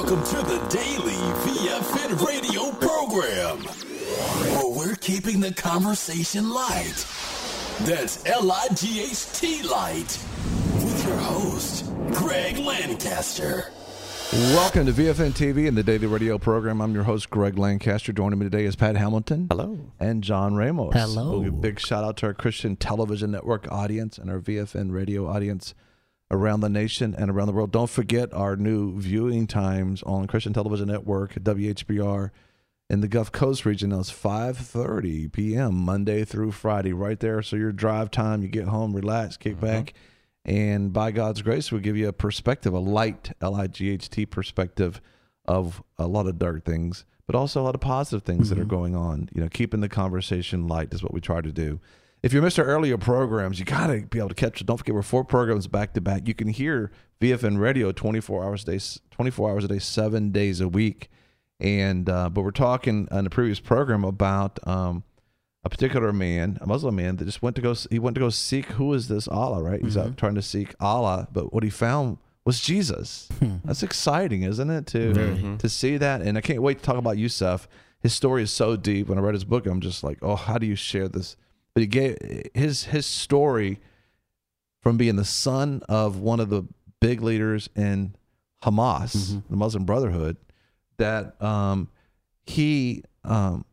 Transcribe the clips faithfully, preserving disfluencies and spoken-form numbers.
Welcome to the Daily V F N radio program, where we're keeping the conversation light. That's L I G H T light. With your host, Greg Lancaster. Welcome to V F N T V and the Daily Radio program. I'm your host, Greg Lancaster. Joining me today is Pat Hamilton. Hello. And John Ramos. Hello. We'll give a big shout out to our Christian Television Network audience and our V F N Radio audience around the nation and around the world. Don't forget our new viewing times on Christian Television Network, W H B R, in the Gulf Coast region. It's five thirty p.m. Monday through Friday, right there. So your drive time, you get home, relax, kick mm-hmm. back. And by God's grace, we'll give you a perspective, a light, L I G H T perspective of a lot of dark things, but also a lot of positive things mm-hmm. that are going on. You know, keeping the conversation light is what we try to do. If you missed our earlier programs, you got to be able to catch it. Don't forget, we're four programs back to back. You can hear V F N Radio twenty-four hours a day, twenty-four hours a day, seven days a week. And uh, but we're talking in the previous program about um, a particular man, a Muslim man, that just went to go. He went to go seek who is this Allah, right? He's mm-hmm. out trying to seek Allah, but what he found was Jesus. Hmm. That's exciting, isn't it? To mm-hmm. to see that, and I can't wait to talk about Yusuf. His story is so deep. When I read his book, I'm just like, oh, how do you share this? But he gave his his story from being the son of one of the big leaders in Hamas, mm-hmm. the Muslim Brotherhood, that um, he um,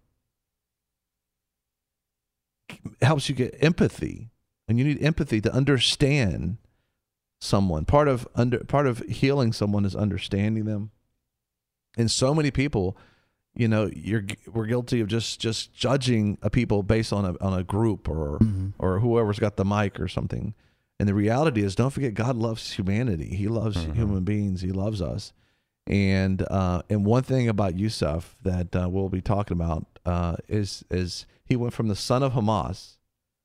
helps you get empathy, and you need empathy to understand someone. Part of under part of healing someone is understanding them, and so many people. You know, you're we're guilty of just, just judging a people based on a on a group or mm-hmm. or whoever's got the mic or something. And the reality is, don't forget, God loves humanity. He loves mm-hmm. human beings. He loves us. And uh, and one thing about Yusuf that uh, we'll be talking about uh, is is he went from the son of Hamas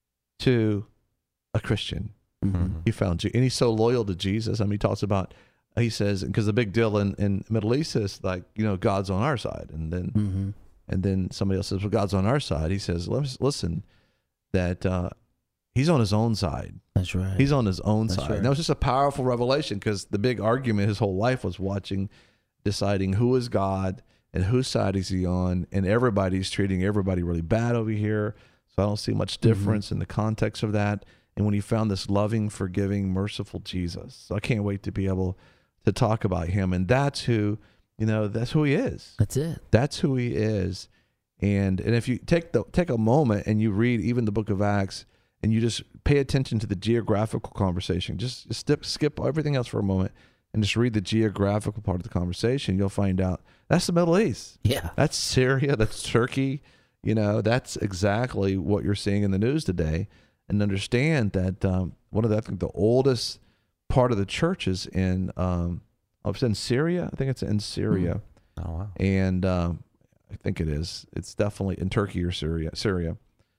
to a Christian. Mm-hmm. He found you, and he's so loyal to Jesus. I mean, he talks about. He says, because the big deal in, in Middle East is like, you know, God's on our side. And then mm-hmm. and then somebody else says, well, God's on our side. He says, listen, that uh, he's on his own side. That's right. He's on his own That's side. Right. And that was just a powerful revelation, because the big argument his whole life was watching, deciding who is God and whose side is he on. And everybody's treating everybody really bad over here. So I don't see much difference mm-hmm. in the context of that. And when he found this loving, forgiving, merciful Jesus. So I can't wait to be able to talk about him. And that's who, you know, that's who he is. That's it. That's who he is. And and if you take the take a moment and you read even the book of Acts, and you just pay attention to the geographical conversation, just skip, skip everything else for a moment and just read the geographical part of the conversation, you'll find out that's the Middle East. Yeah. That's Syria. That's Turkey. You know, that's exactly what you're seeing in the news today. And understand that um, one of the, I think the oldest part of the church is in, um, oh, it's in Syria. I think it's in Syria. Oh, wow. And um, I think it is. It's definitely in Turkey or Syria. Syria.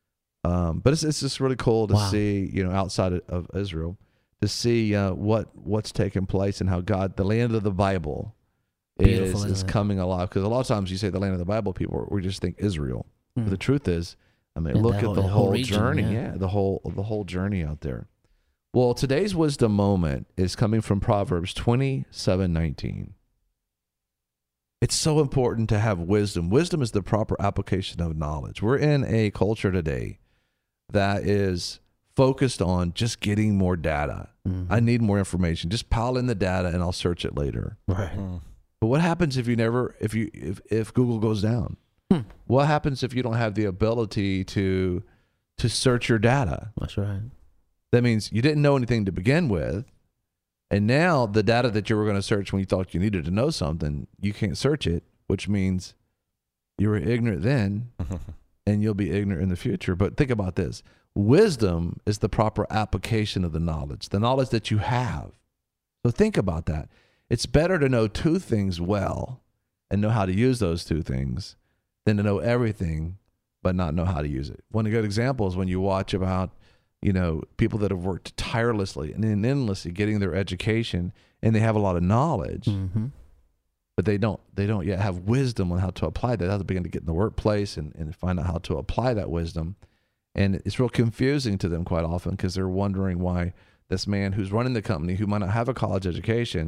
Um, but it's it's just really cool to wow. see, you know, outside of, of Israel, to see uh, what what's taking place and how God, the land of the Bible, is is coming alive. Because a lot of times you say the land of the Bible, people we just think Israel. Mm. But the truth is, I mean, yeah, look at whole, the whole, whole region, journey. Yeah. yeah, the whole the whole journey out there. Well, today's wisdom moment is coming from Proverbs twenty-seven nineteen. It's so important to have wisdom. Wisdom is the proper application of knowledge. We're in a culture today that is focused on just getting more data. Mm-hmm. I need more information. Just pile in the data and I'll search it later. Right. Mm-hmm. But what happens if you never, if you, if, if Google goes down? Hmm. What happens if you don't have the ability to, to search your data? That's right. That means you didn't know anything to begin with. And now the data that you were going to search when you thought you needed to know something, you can't search it, which means you were ignorant then and you'll be ignorant in the future. But think about this. Wisdom is the proper application of the knowledge, the knowledge that you have. So think about that. It's better to know two things well and know how to use those two things than to know everything but not know how to use it. One good example is when you watch about, you know, people that have worked tirelessly and endlessly getting their education, and they have a lot of knowledge, mm-hmm. but they don't they don't yet have wisdom on how to apply that. How to begin to get in the workplace and, and find out how to apply that wisdom. And it's real confusing to them quite often, because they're wondering why this man who's running the company, who might not have a college education,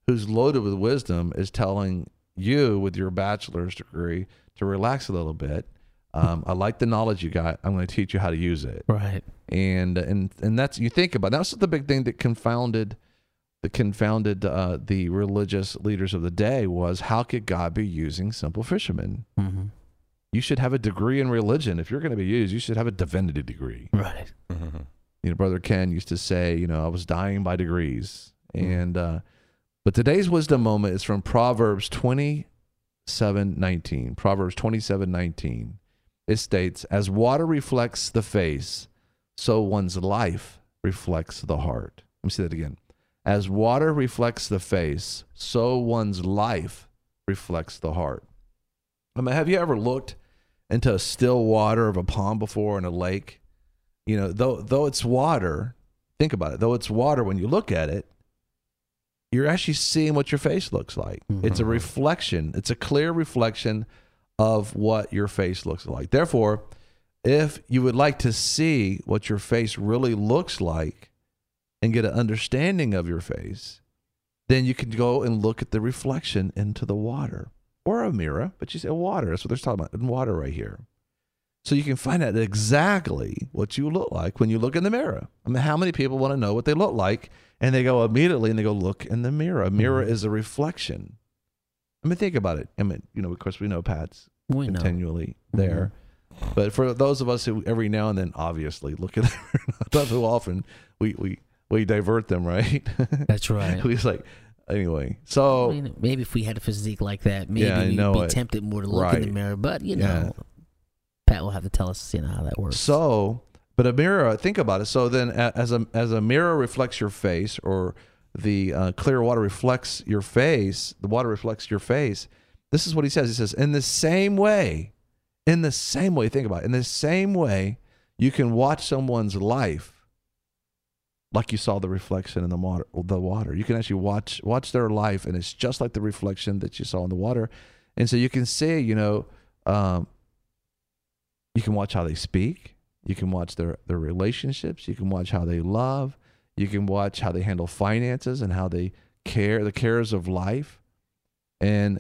who's loaded with wisdom is telling you with your bachelor's degree to relax a little bit. Um, I like the knowledge you got. I'm going to teach you how to use it. Right. And and and that's, you think about it. That's the big thing that confounded that confounded uh, the religious leaders of the day was, how could God be using simple fishermen? Mm-hmm. You should have a degree in religion. If you're going to be used, you should have a divinity degree. Right. Mm-hmm. You know, Brother Ken used to say, you know, I was dying by degrees. Mm-hmm. And uh, but today's wisdom moment is from Proverbs twenty-seven nineteen. Proverbs twenty-seven nineteen. It states, as water reflects the face, so one's life reflects the heart. Let me say that again. As water reflects the face, so one's life reflects the heart. I mean, have you ever looked into still water of a pond before, in a lake? You know, though though it's water, think about it. Though it's water, when you look at it, you're actually seeing what your face looks like. Mm-hmm. It's a reflection. It's a clear reflection of what your face looks like. Therefore, if you would like to see what your face really looks like and get an understanding of your face, then you can go and look at the reflection into the water or a mirror, but you say water. That's what they're talking about, in water right here. So you can find out exactly what you look like when you look in the mirror. I mean, how many people want to know what they look like, and they go immediately and they go look in the mirror? A mirror mm-hmm. is a reflection. I mean, think about it. I mean, you know, of course, we know Pat's we continually know. there. Mm-hmm. But for those of us who every now and then, obviously, look at it, not too often, we, we, we divert them, right? That's right. We just like, anyway. So I mean, maybe if we had a physique like that, maybe yeah, we'd be it. tempted more to look right. in the mirror. But, you know, yeah. Pat will have to tell us, you know, how that works. So, but a mirror, think about it. So then as a, as a mirror reflects your face, or the uh, clear water reflects your face, the water reflects your face. This is what he says. He says, in the same way, in the same way, think about it, in the same way, you can watch someone's life like you saw the reflection in the water. The water. You can actually watch watch their life, and it's just like the reflection that you saw in the water. And so you can see, you know, um, you can watch how they speak. You can watch their, their relationships. You can watch how they love. You can watch how they handle finances and how they care, the cares of life. And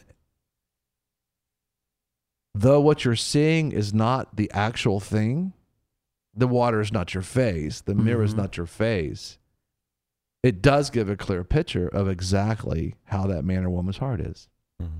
though what you're seeing is not the actual thing, the water is not your face, the mirror mm-hmm. is not your face, it does give a clear picture of exactly how that man or woman's heart is. Mm-hmm.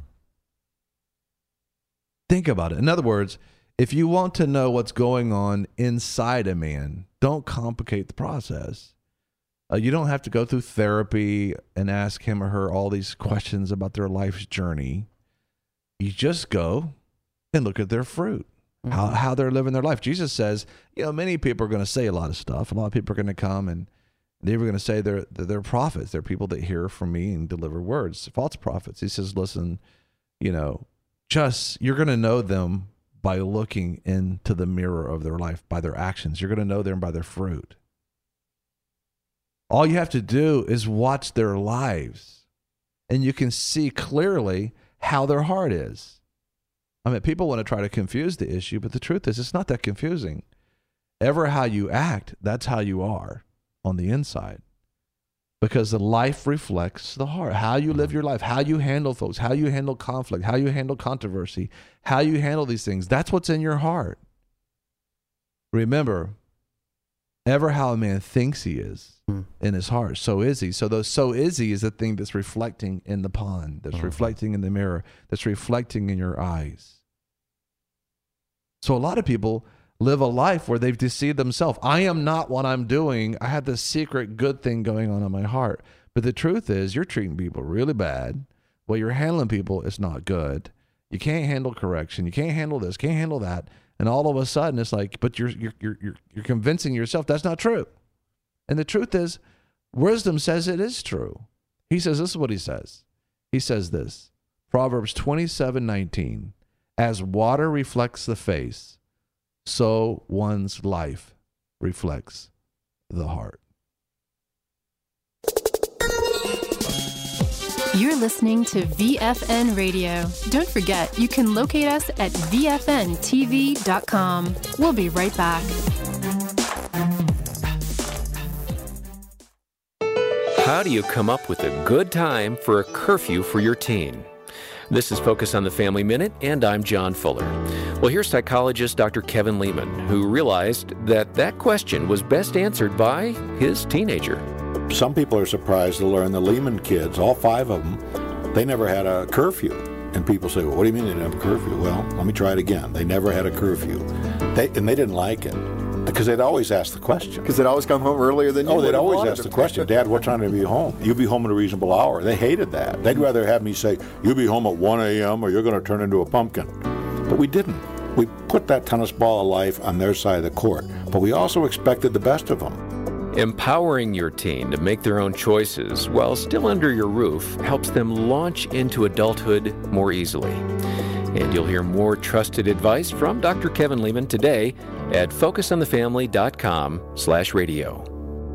Think about it. In other words, if you want to know what's going on inside a man, don't complicate the process. Uh, you don't have to go through therapy and ask him or her all these questions about their life's journey. You just go and look at their fruit, mm-hmm. how how they're living their life. Jesus says, you know, many people are going to say a lot of stuff. A lot of people are going to come and they're going to say they're they're prophets. They're people that hear from me and deliver words, false prophets. He says, listen, you know, just you're going to know them by looking into the mirror of their life, by their actions. You're going to know them by their fruit. All you have to do is watch their lives, and you can see clearly how their heart is. I mean, people want to try to confuse the issue, but the truth is it's not that confusing. Ever how you act, that's how you are on the inside. Because the life reflects the heart. How you live your life, how you handle folks, how you handle conflict, how you handle controversy, how you handle these things, that's what's in your heart. Remember, ever how a man thinks he is mm. in his heart, so is he. So those so is he is the thing that's reflecting in the pond, that's mm-hmm. reflecting in the mirror, that's reflecting in your eyes. So a lot of people live a life where they've deceived themselves. I am not what I'm doing. I have this secret good thing going on in my heart. But the truth is you're treating people really bad. Well, you're handling people is not good. You can't handle correction. You can't handle this, can't handle that. And all of a sudden it's like, but you're you're you're you're, you're convincing yourself that's not true. And the truth is, wisdom says it is true. He says, this is what he says. He says this, Proverbs twenty-seven nineteen, as water reflects the face, so one's life reflects the heart. You're listening to V F N Radio. Don't forget, you can locate us at V F N T V dot com. We'll be right back. How do you come up with a good time for a curfew for your teen? This is Focus on the Family Minute, and I'm John Fuller. Well, here's psychologist Doctor Kevin Lehman, who realized that that question was best answered by his teenager. Some people are surprised to learn the Lehman kids, all five of them, they never had a curfew. And people say, well, what do you mean they didn't have a curfew? Well, let me try it again. They never had a curfew. They, and they didn't like it because they'd always ask the question. Because they'd always come home earlier than you Oh, they'd would have always wanted ask the to. question, Dad, what time do you be home? You'll be home at a reasonable hour. They hated that. They'd rather have me say, you'll be home at one a.m. or you're going to turn into a pumpkin. But we didn't. We put that tennis ball of life on their side of the court. But we also expected the best of them. Empowering your teen to make their own choices while still under your roof helps them launch into adulthood more easily. And you'll hear more trusted advice from Doctor Kevin Lehman today at focus on the family dot com slash radio.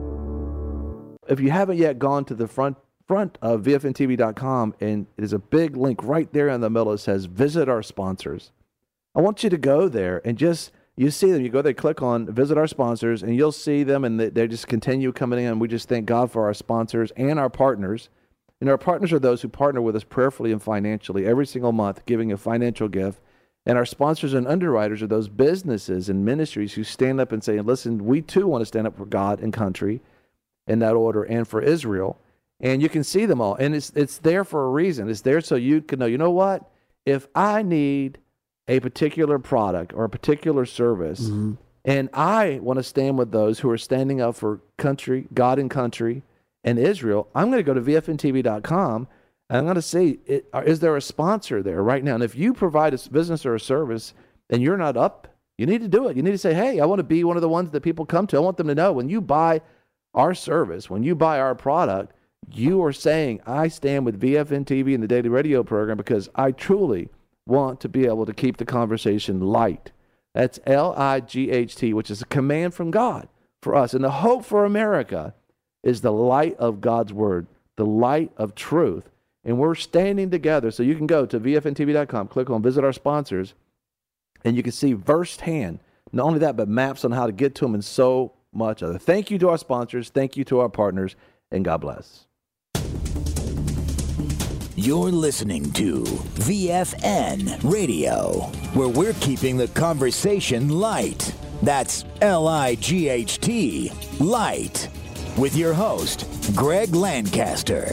If you haven't yet gone to the front front of V F N T V dot com, and it is a big link right there in the middle that says visit our sponsors. I want you to go there and just, you see them, you go there, click on visit our sponsors, and you'll see them, and they, they just continue coming in. We just thank God for our sponsors and our partners. And our partners are those who partner with us prayerfully and financially every single month, giving a financial gift. And our sponsors and underwriters are those businesses and ministries who stand up and say, listen, we too want to stand up for God and country in that order and for Israel. And you can see them all. And it's it's there for a reason. It's there so you can know, you know what? If I need a particular product or a particular service, mm-hmm. and I want to stand with those who are standing up for country, God and country, and Israel, I'm going to go to V F N T V dot com, and I'm going to see, it, is there a sponsor there right now? And if you provide a business or a service and you're not up, you need to do it. You need to say, hey, I want to be one of the ones that people come to. I want them to know when you buy our service, when you buy our product, you are saying, I stand with V F N T V and the Daily Radio program because I truly want to be able to keep the conversation light. That's L I G H T, which is a command from God for us. And the hope for America is the light of God's word, the light of truth. And we're standing together. So you can go to V F N T V dot com, click on visit our sponsors, and you can see firsthand, not only that, but maps on how to get to them and so much other. Thank you to our sponsors. Thank you to our partners, and God bless. You're listening to V F N Radio, where we're keeping the conversation light. That's L I G H T, light. With your host, Greg Lancaster.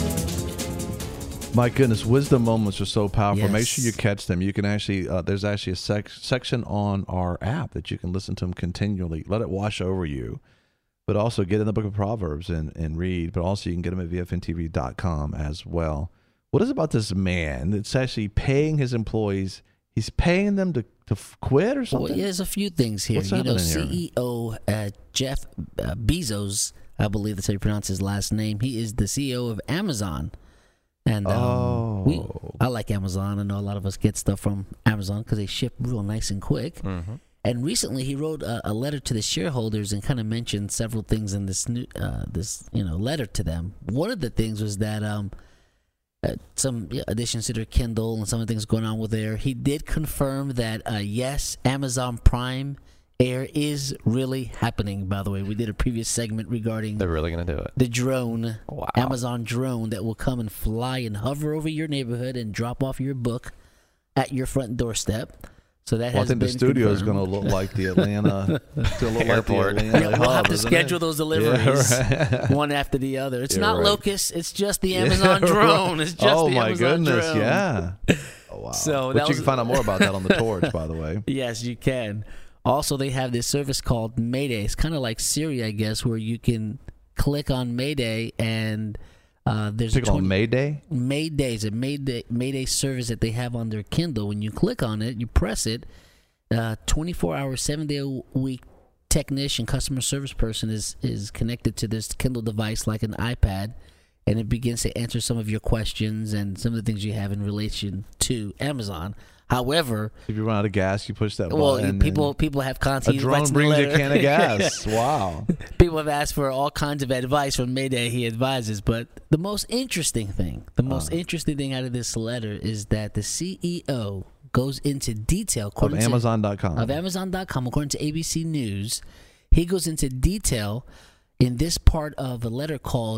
My goodness, wisdom moments are so powerful. Yes. Make sure you catch them. You can actually, uh, there's actually a sec- section on our app that you can listen to them continually. Let it wash over you. But also get in the book of Proverbs and, and read. But also you can get them at V F N T V dot com as well. What is it about this man that's actually paying his employees? He's paying them to, to f- quit or something? Well, there's a few things here. What's you know, happening here? C E O uh, Jeff uh, Bezos, I believe that's how you pronounce his last name. He is the C E O of Amazon. And um, oh. we, I like Amazon. I know a lot of us get stuff from Amazon because they ship real nice and quick. Mm-hmm. And recently, he wrote a, a letter to the shareholders and kind of mentioned several things in this new, uh, this you know letter to them. One of the things was that um, uh, some yeah, additions to their Kindle and some of the things going on with there. He did confirm that uh, yes, Amazon Prime Air is really happening. By the way, we did a previous segment regarding they're really going to do it. The drone, wow. Amazon drone that will come and fly and hover over your neighborhood and drop off your book at your front doorstep. So that well, has I think been the studio is going confirmed. to look like the Atlanta, to look Airport. like the Atlanta Yeah, we'll hub, have to isn't schedule it? those deliveries Yeah, right. one after the other. It's You're not right. Locust. It's just the Amazon drone. It's just oh the my Amazon goodness, drone. yeah. Oh, wow. So but that you was- can find out more about that on the Torch, by the way. Yes, you can. Also, they have this service called Mayday. It's kind of like Siri, I guess, where you can click on Mayday and uh, there's Click a on Mayday? Mayday is a Mayday Mayday service that they have on their Kindle. When you click on it, you press it. Uh, twenty-four hour, seven day a week technician, customer service person is is connected to this Kindle device like an iPad, and it begins to answer some of your questions and some of the things you have in relation to Amazon. However, if you run out of gas, you push that well, button. people and people have content. a drone brings you a can of gas. Wow. People have asked for all kinds of advice from Mayday. He advises, but the most interesting thing, the most uh, interesting thing out of this letter is that the C E O goes into detail of Amazon dot com. Of Amazon dot com, according to A B C News, he goes into detail in this part of a letter called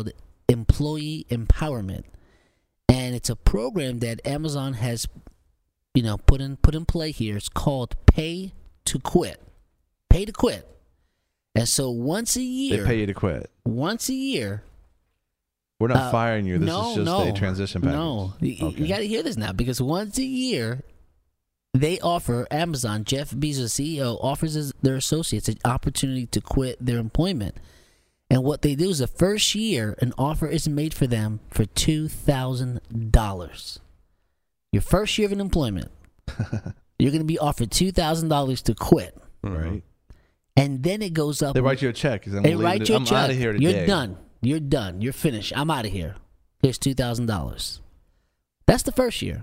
employee empowerment, and it's a program that Amazon has, you know, put in put in play here. It's called Pay to Quit. Pay to Quit. And so once a year, They pay you to quit. once a year. We're not uh, firing you. This no, is just no, a transition package. No, you, Okay. you got to hear this now, because once a year, they offer Amazon. Jeff Bezos, C E O, offers his, their associates an opportunity to quit their employment. And what they do is the first year, an offer is made for them for two thousand dollars. Your first year of an employment, you're going to be offered two thousand dollars to quit. Right. And then it goes up. They write you a check. I'm They leaving write it- you a I'm check. out of here today. You're done. You're done. You're finished. I'm out of here. Here's two thousand dollars. That's the first year.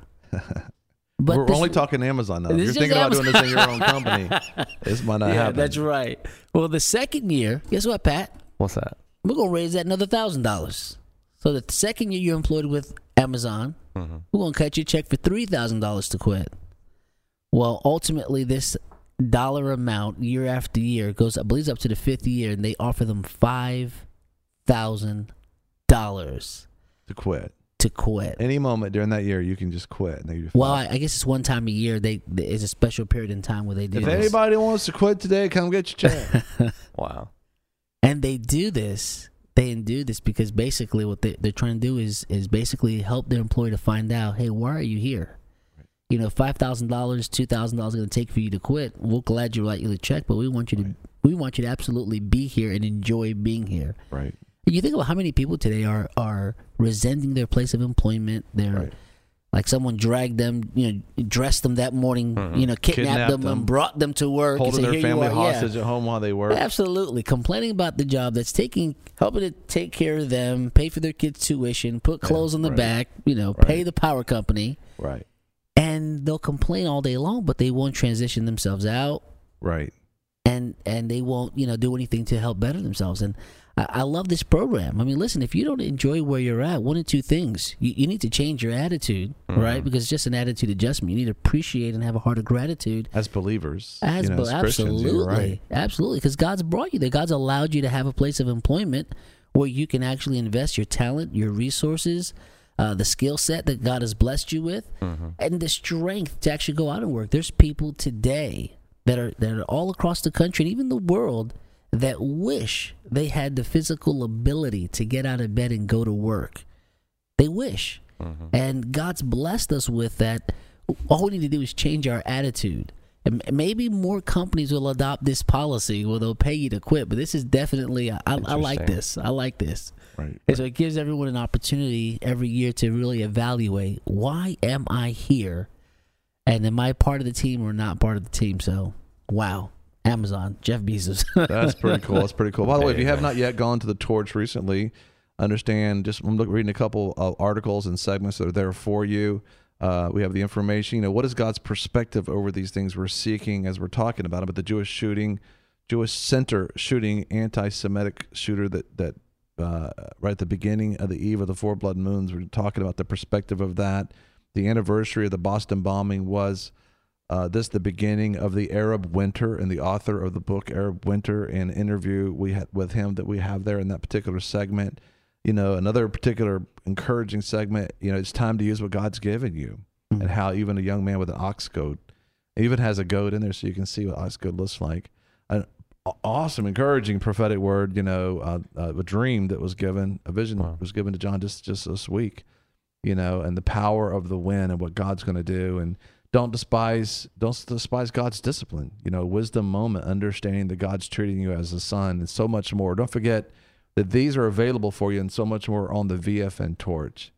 But We're this- only talking Amazon now. If This you're is thinking about Amazon. doing this in your own company, this might not yeah, happen. that's right. Well, the second year, guess what, Pat? What's that? We're gonna raise that another thousand dollars. So that the second year you're employed with Amazon, Mm-hmm. we're gonna cut you a check for three thousand dollars to quit. Well, ultimately, this dollar amount year after year goes, I believe, up to the fifth year, and they offer them five thousand dollars To quit. to quit. Any moment during that year, you can just quit. And then you're Well, fine. I, I guess it's one time a year. They, they it's a special period in time where they do if this. anybody wants to quit today, come get your check. Wow. And they do this. They do this because basically what they, they're trying to do is is basically help their employer to find out, hey, why are you here? You know, five thousand dollars, two thousand dollars is going to take for you to quit. We're glad you write you the check, but we want you to we want you to absolutely be here and enjoy being here. Right. You think about how many people today are are resenting their place of employment. They're Right. like someone dragged them, you know, dressed them that morning, Mm-hmm. you know, kidnapped, Kidnapped them, them. and brought them to work. and Holding say, their "Here you family are." Yeah. hostage at home while they work. Absolutely. Complaining about the job that's taking, helping to take care of them, pay for their kids' tuition, put clothes on the right. back, you know, Right. pay the power company. Right. And they'll complain all day long, but they won't transition themselves out, Right. and and they won't, you know, do anything to help better themselves. And I, I love this program. I mean, listen, if you don't enjoy where you're at, one of two things. You, you need to change your attitude, Mm-hmm. right? Because it's just an attitude adjustment. You need to appreciate and have a heart of gratitude. As believers. As, you know, be- as Christians, you're absolutely, right. absolutely, because God's brought you there. God's allowed you to have a place of employment where you can actually invest your talent, your resources, uh, the skill set that God has blessed you with, Mm-hmm. and the strength to actually go out and work. There's people today that are that are all across the country and even the world that wish they had the physical ability to get out of bed and go to work. They wish. Mm-hmm. And God's blessed us with that. All we need to do is change our attitude. And maybe more companies will adopt this policy where they'll pay you to quit. But this is definitely, I, I like Interesting. this. I like this. Right. And so it gives everyone an opportunity every year to really evaluate, why am I here? And am I part of the team or not part of the team? So, wow. Amazon, Jeff Bezos. That's pretty cool. That's pretty cool. By the way, if you have Amen. not yet gone to the Torch recently, understand, just I'm look, reading a couple of articles and segments that are there for you. Uh, we have the information. You know, what is God's perspective over these things we're seeking as we're talking about them? But the Jewish shooting, Jewish center shooting, anti-Semitic shooter that that uh, right at the beginning of the eve of the four blood moons, we're talking about the perspective of that. The anniversary of the Boston bombing was uh, this the beginning of the Arab Winter, and the author of the book Arab Winter, an interview we had with him that we have there in that particular segment. You know, another particular encouraging segment, you know, it's time to use what God's given you, Mm-hmm. and how even a young man with an ox goad even has a goat in there so you can see what ox goad looks like. An awesome, encouraging prophetic word, you know, uh, uh, a dream that was given, a vision Wow. was given to John just, just this week, you know, and the power of the wind and what God's going to do. And don't despise, don't despise God's discipline, you know, wisdom moment, understanding that God's treating you as a son, and so much more. Don't forget that these are available for you and so much more on the V F N Torch.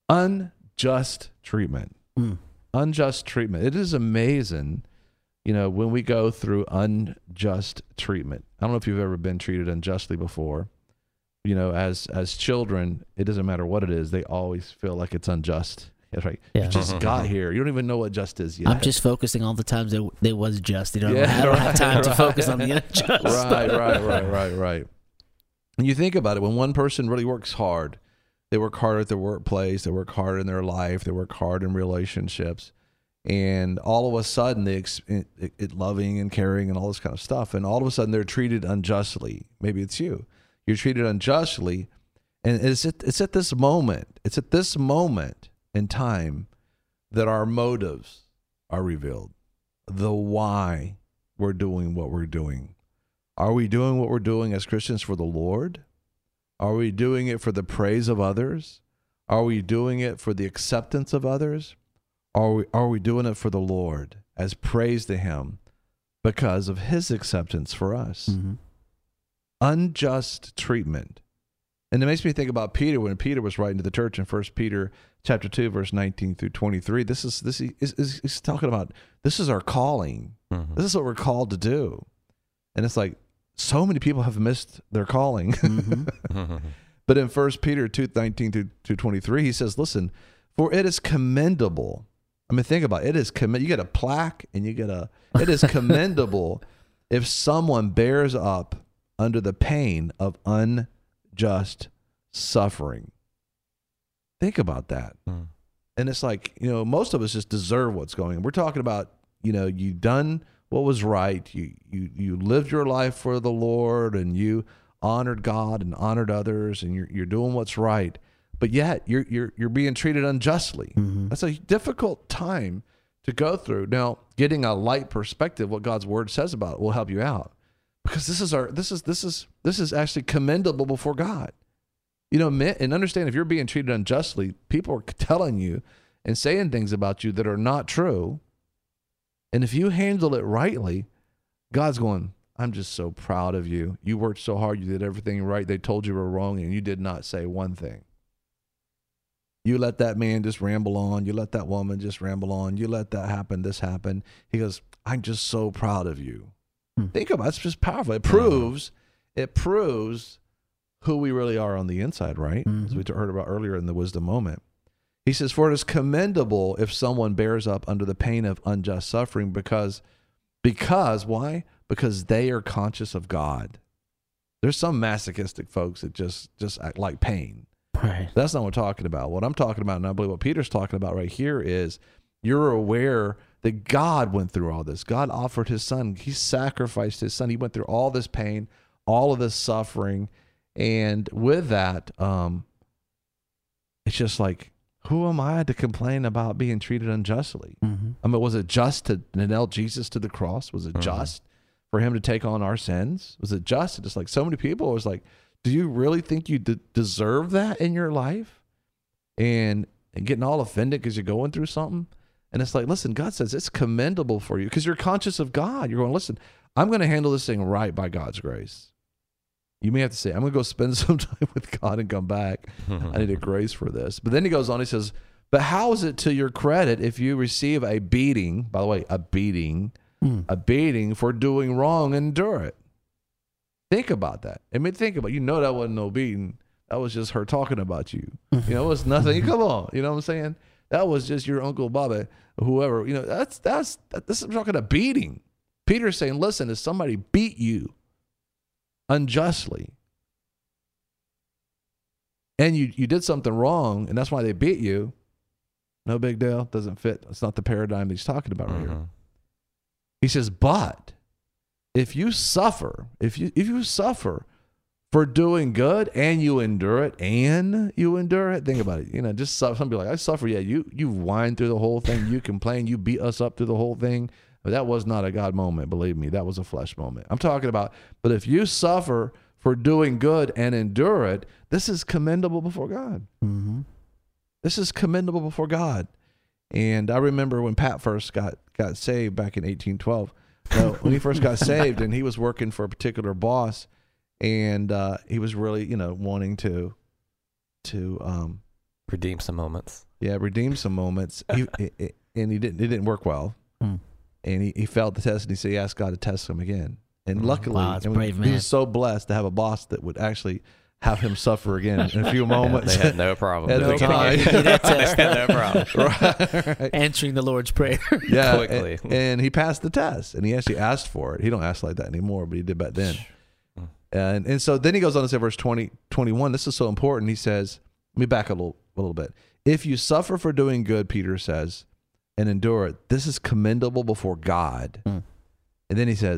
Unjust treatment. Mm. Unjust treatment. It is amazing, you know, when we go through unjust treatment. I don't know if you've ever been treated unjustly before. You know, as as children, it doesn't matter what it is, they always feel like it's unjust. It's like, Yeah. you just got here. You don't even know what just is yet. I'm just focusing on the times that there was just. You know, Yeah, I don't have right, time to right. focus on the unjust. right, right, right, right, right. And you think about it, when one person really works hard, they work hard at their workplace, they work hard in their life, they work hard in relationships, and all of a sudden they ex- it, it loving and caring and all this kind of stuff, and all of a sudden they're treated unjustly. Maybe it's you. You're treated unjustly, And it's at, it's at this moment, it's at this moment in time that our motives are revealed. The why we're doing what we're doing. Are we doing what we're doing as Christians for the Lord? Are we doing it for the praise of others? Are we doing it for the acceptance of others? Are we, are we doing it for the Lord as praise to him because of his acceptance for us? Mm-hmm. Unjust treatment. And it makes me think about Peter when Peter was writing to the church in First Peter chapter two, verse nineteen through twenty-three. This is this is, is, is talking about this is our calling. Mm-hmm. This is what we're called to do. And it's like so many people have missed their calling. Mm-hmm. But in First Peter two, nineteen through twenty-three, he says, listen, for it is commendable. I mean, think about it. It is comm- you get a plaque and you get a, it is commendable if someone bears up under the pain of unjust suffering. Think about that. Mm. And it's like, you know, most of us just deserve what's going on. We're talking about, you know, you done what was right. You, you, you lived your life for the Lord and you honored God and honored others and you're, you're doing what's right. But yet you're, you're, you're being treated unjustly. Mm-hmm. That's a difficult time to go through. Now, getting a light perspective, what God's word says about it will help you out. Because this is our this is this is this is actually commendable before God. You know, and understand if you're being treated unjustly, people are telling you and saying things about you that are not true. And if you handle it rightly, God's going, I'm just so proud of you. You worked so hard, you did everything right. They told you were wrong, and you did not say one thing. You let that man just ramble on. You let that woman just ramble on. You let that happen, this happen. He goes, I'm just so proud of you. Hmm. Think about it. It's just powerful. It proves, it proves who we really are on the inside, right? Mm-hmm. As we heard about earlier in the wisdom moment. He says, for it is commendable if someone bears up under the pain of unjust suffering because, because, why? Because they are conscious of God. There's some masochistic folks that just, just act like pain. Right. That's not what I'm talking about. What I'm talking about, and I believe what Peter's talking about right here is you're aware that God went through all this. God offered his son. He sacrificed his son. He went through all this pain, all of this suffering. And with that, um, it's just like, who am I to complain about being treated unjustly? Mm-hmm. I mean, was it just to nail Jesus to the cross? Was it mm-hmm. just for him to take on our sins? Was it just? Just like so many people, it was like, do you really think you de- deserve that in your life? And, and getting all offended because you're going through something? And it's like, listen, God says it's commendable for you because you're conscious of God. You're going, listen, I'm going to handle this thing right by God's grace. You may have to say, I'm going to go spend some time with God and come back. I need a grace for this. But then he goes on, he says, but how is it to your credit if you receive a beating, by the way, a beating, mm. a beating for doing wrong and endure it? Think about that. I mean, think about it. You know that wasn't no beating. That was just her talking about you. You know, it was nothing. Come on. You know what I'm saying? That was just your Uncle Bobby, whoever. You know, that's, that's, that, this is talking a beating. Peter's saying, listen, if somebody beat you unjustly and you, you did something wrong and that's why they beat you, no big deal. Doesn't fit. It's not the paradigm that he's talking about right mm-hmm. here. He says, but if you suffer, if you if you suffer for doing good and you endure it, and you endure it, think about it. You know, just some people like, I suffer. Yeah, you you whine through the whole thing. You complain. You beat us up through the whole thing. But that was not a God moment. Believe me, that was a flesh moment. I'm talking about, but if you suffer for doing good and endure it, this is commendable before God. Mm-hmm. This is commendable before God. And I remember when Pat first got, got saved back in eighteen twelve, uh, when he first got saved and he was working for a particular boss, and uh, he was really, you know, wanting to, to um, redeem some moments. Yeah, redeem some moments. He, it, and he didn't. It didn't work well. Mm. And he, he failed the test, and he said he asked God to test him again. And luckily, wow, that's and brave, he man. was so blessed to have a boss that would actually have him suffer again in a few moments. They had no problem. At doing the time. it. That test. no problem. right, right. Answering the Lord's Prayer. Yeah, quickly. And, and he passed the test, and he actually asked for it. He don't ask like that anymore, but he did back then. And and so then he goes on to say, verse twenty, twenty-one, this is so important. He says, let me back a little, a little bit. If you suffer for doing good, Peter says, and endure it, this is commendable before God. Mm. And then he says,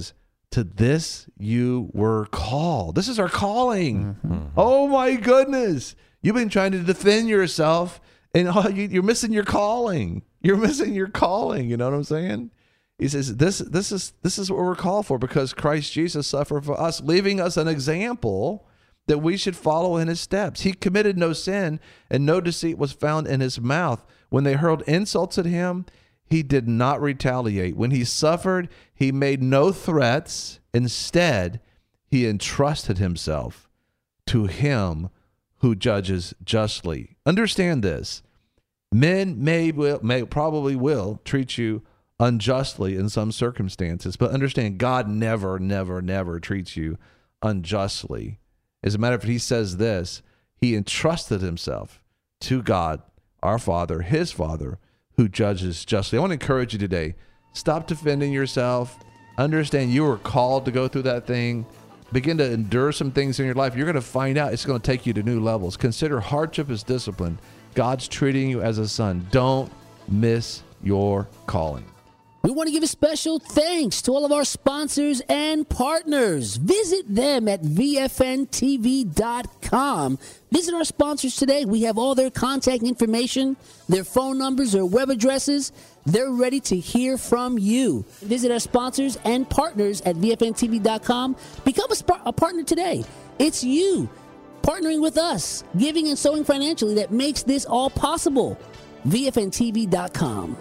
To this you were called. This is our calling. Mm-hmm. Oh my goodness. You've been trying to defend yourself and oh, you, you're missing your calling. You're missing your calling. You know what I'm saying? He says, this, this is, this is what we're called for because Christ Jesus suffered for us, leaving us an example that we should follow in his steps. He committed no sin and no deceit was found in his mouth. When they hurled insults at him, he did not retaliate. When he suffered, he made no threats. Instead, he entrusted himself to him who judges justly. Understand this. Men may, will, may probably will treat you unjustly in some circumstances, but understand God never, never, never treats you unjustly. As a matter of fact, he says this, he entrusted himself to God, our Father, his Father, who judges justly. I want to encourage you today, stop defending yourself. Understand you were called to go through that thing. Begin to endure some things in your life. You're going to find out it's going to take you to new levels. Consider hardship as discipline. God's treating you as a son. Don't miss your calling. We want to give a special thanks to all of our sponsors and partners. Visit them at V F N T V dot com. Visit our sponsors today. We have all their contact information, their phone numbers, their web addresses. They're ready to hear from you. Visit our sponsors and partners at V F N T V dot com. Become a, sp- a partner today. It's you partnering with us, giving and sowing financially that makes this all possible. V F N T V dot com.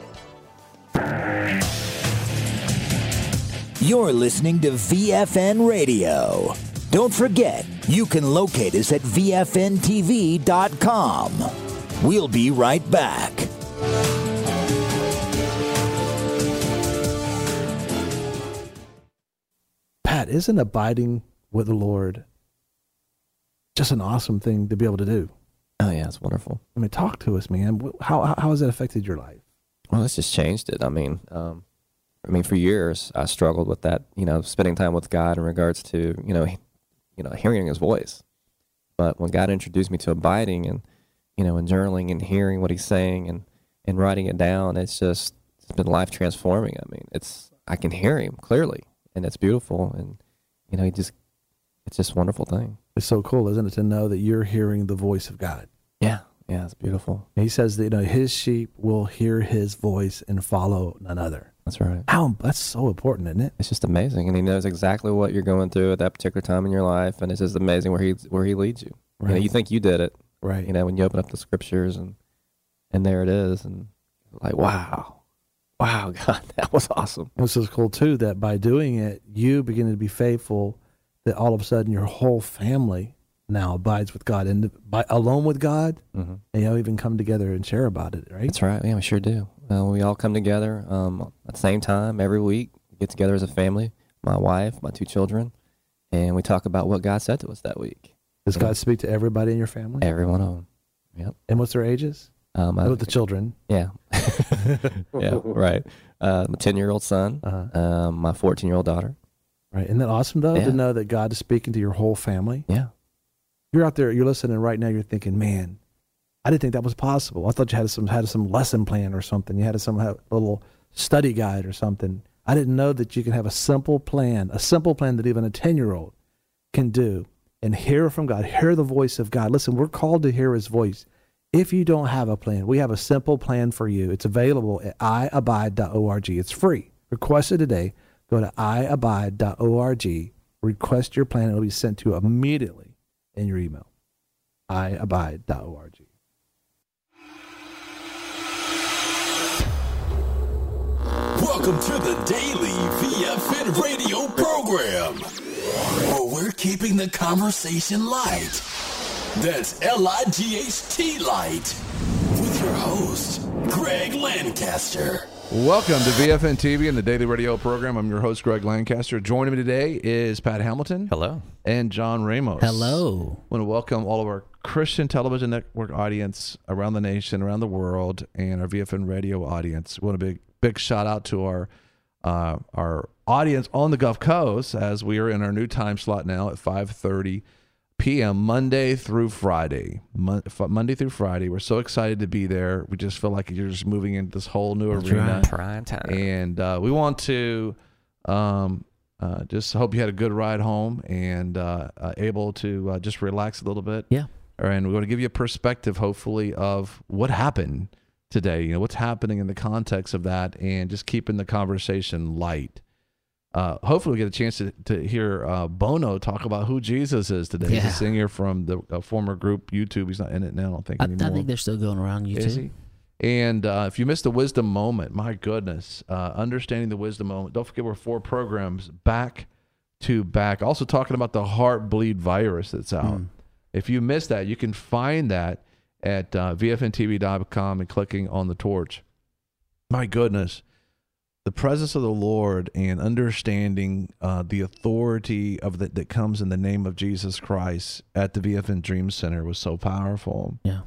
You're listening to V F N Radio. Don't forget, you can locate us at V F N T V dot com. We'll be right back. Pat, isn't abiding with the Lord just an awesome thing to be able to do? Oh, yeah, it's wonderful. I mean, talk to us, man. How, how, how has that affected your life? Well, it's just changed it. I mean, um, I mean, for years I struggled with that. You know, spending time with God in regards to you know, he, you know, hearing His voice. But when God introduced me to abiding and you know, and journaling and hearing what He's saying and, and writing it down, it's just it's been life transforming. I mean, it's I can hear Him clearly, and it's beautiful. And you know, He just it's just a wonderful thing. It's so cool, isn't it, to know that you're hearing the voice of God? Yeah. Yeah, it's beautiful. He says that you know his sheep will hear his voice and follow none other. That's right. How that's so important, isn't it? It's just amazing, and he knows exactly what you're going through at that particular time in your life, and it's just amazing where he where he leads you. Right. You know, you think you did it, right? You know, when you open up the scriptures and and there it is, and like wow, wow, God, that was awesome. This is cool too. That by doing it, you begin to be faithful. That all of a sudden your whole family now abides with God and by, alone with God, mm-hmm. and y'all even come together and share about it, right? That's right. Yeah, we sure do. Uh, we all come together um, at the same time every week. We get together as a family, my wife, my two children, and we talk about what God said to us that week. Does you God know? speak to everybody in your family? Every one of them. Yep. And what's their ages? Um, I, with the children. Yeah. yeah, right. Uh, my ten-year-old son, uh-huh. um, my fourteen-year-old daughter. Right. Isn't that awesome, though, yeah. to know that God is speaking to your whole family? Yeah. You're out there, you're listening right now, you're thinking, man, I didn't think that was possible. I thought you had some had some lesson plan or something. You had some have a little study guide or something. I didn't know that you can have a simple plan, a simple plan that even a ten-year-old can do and hear from God, hear the voice of God. Listen, we're called to hear his voice. If you don't have a plan, we have a simple plan for you. It's available at i abide dot org. It's free. Request it today. Go to i abide dot org. Request your plan. It'll be sent to you immediately in your email. i abide dot org. Welcome to the daily V F N radio program, where we're keeping the conversation light. That's L I G H T light, with your host, Greg Lancaster. Welcome to V F N T V and the daily radio program. I'm your host, Greg Lancaster. Joining me today is Pat Hamilton. Hello. And John Ramos. Hello. I want to welcome all of our Christian Television Network audience around the nation, around the world, and our V F N radio audience. We want a big, big shout out to our uh, our audience on the Gulf Coast, as we are in our new time slot now at five thirty p.m. Monday through Friday. Mon- Monday through Friday. We're so excited to be there. We just feel like you're just moving into this whole new That's arena. Right. Prime time. And uh, we want to um, uh, just hope you had a good ride home and uh, uh, able to uh, just relax a little bit. Yeah. And we're going to give you a perspective, hopefully, of what happened today. You know, what's happening in the context of that, and just keeping the conversation light. Uh, hopefully, we get a chance to, to hear uh, Bono talk about who Jesus is today. Yeah. He's a singer from the uh, former group YouTube. He's not in it now, I don't think I, anymore. I think they're still going around YouTube. Is he? And uh, if you missed the wisdom moment, my goodness, uh, understanding the wisdom moment. Don't forget we're four programs back to back. Also talking about the Heartbleed virus that's out. Mm. If you missed that, you can find that at uh, V F N T V dot com and clicking on the torch. My goodness, the presence of the Lord and understanding uh, the authority of the, that comes in the name of Jesus Christ at the V F N Dream Center was so powerful. Yeah.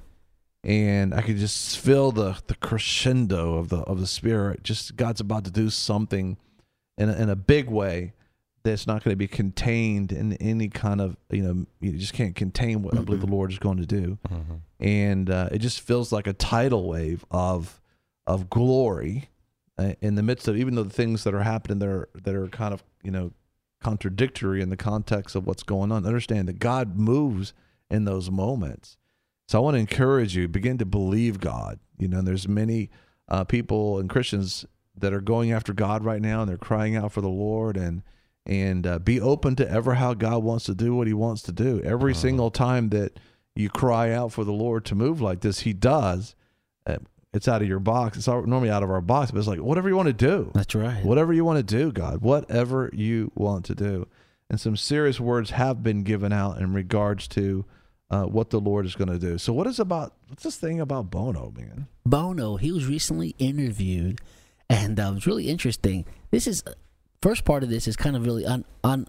And I could just feel the the crescendo of the of the Spirit. Just God's about to do something in a, in a big way that's not going to be contained in any kind of, you know, you just can't contain what mm-hmm. I believe the Lord is going to do. Mm-hmm. And uh, it just feels like a tidal wave of of glory uh, in the midst of, even though the things that are happening there that are kind of, you know, contradictory in the context of what's going on. Understand that God moves in those moments. So I want to encourage you, begin to believe God. You know, there's many uh, people and Christians that are going after God right now, and they're crying out for the Lord, and and uh, be open to ever how God wants to do what he wants to do. Every uh-huh. single time that you cry out for the Lord to move like this, he does. Uh, it's out of your box. It's normally out of our box, but it's like, whatever you want to do. That's right. Whatever you want to do, God, whatever you want to do. And some serious words have been given out in regards to Uh, what the Lord is going to do. So what is about, what's this thing about Bono, man? Bono, he was recently interviewed, and uh, it was really interesting. This is, first part of this is kind of really un, un,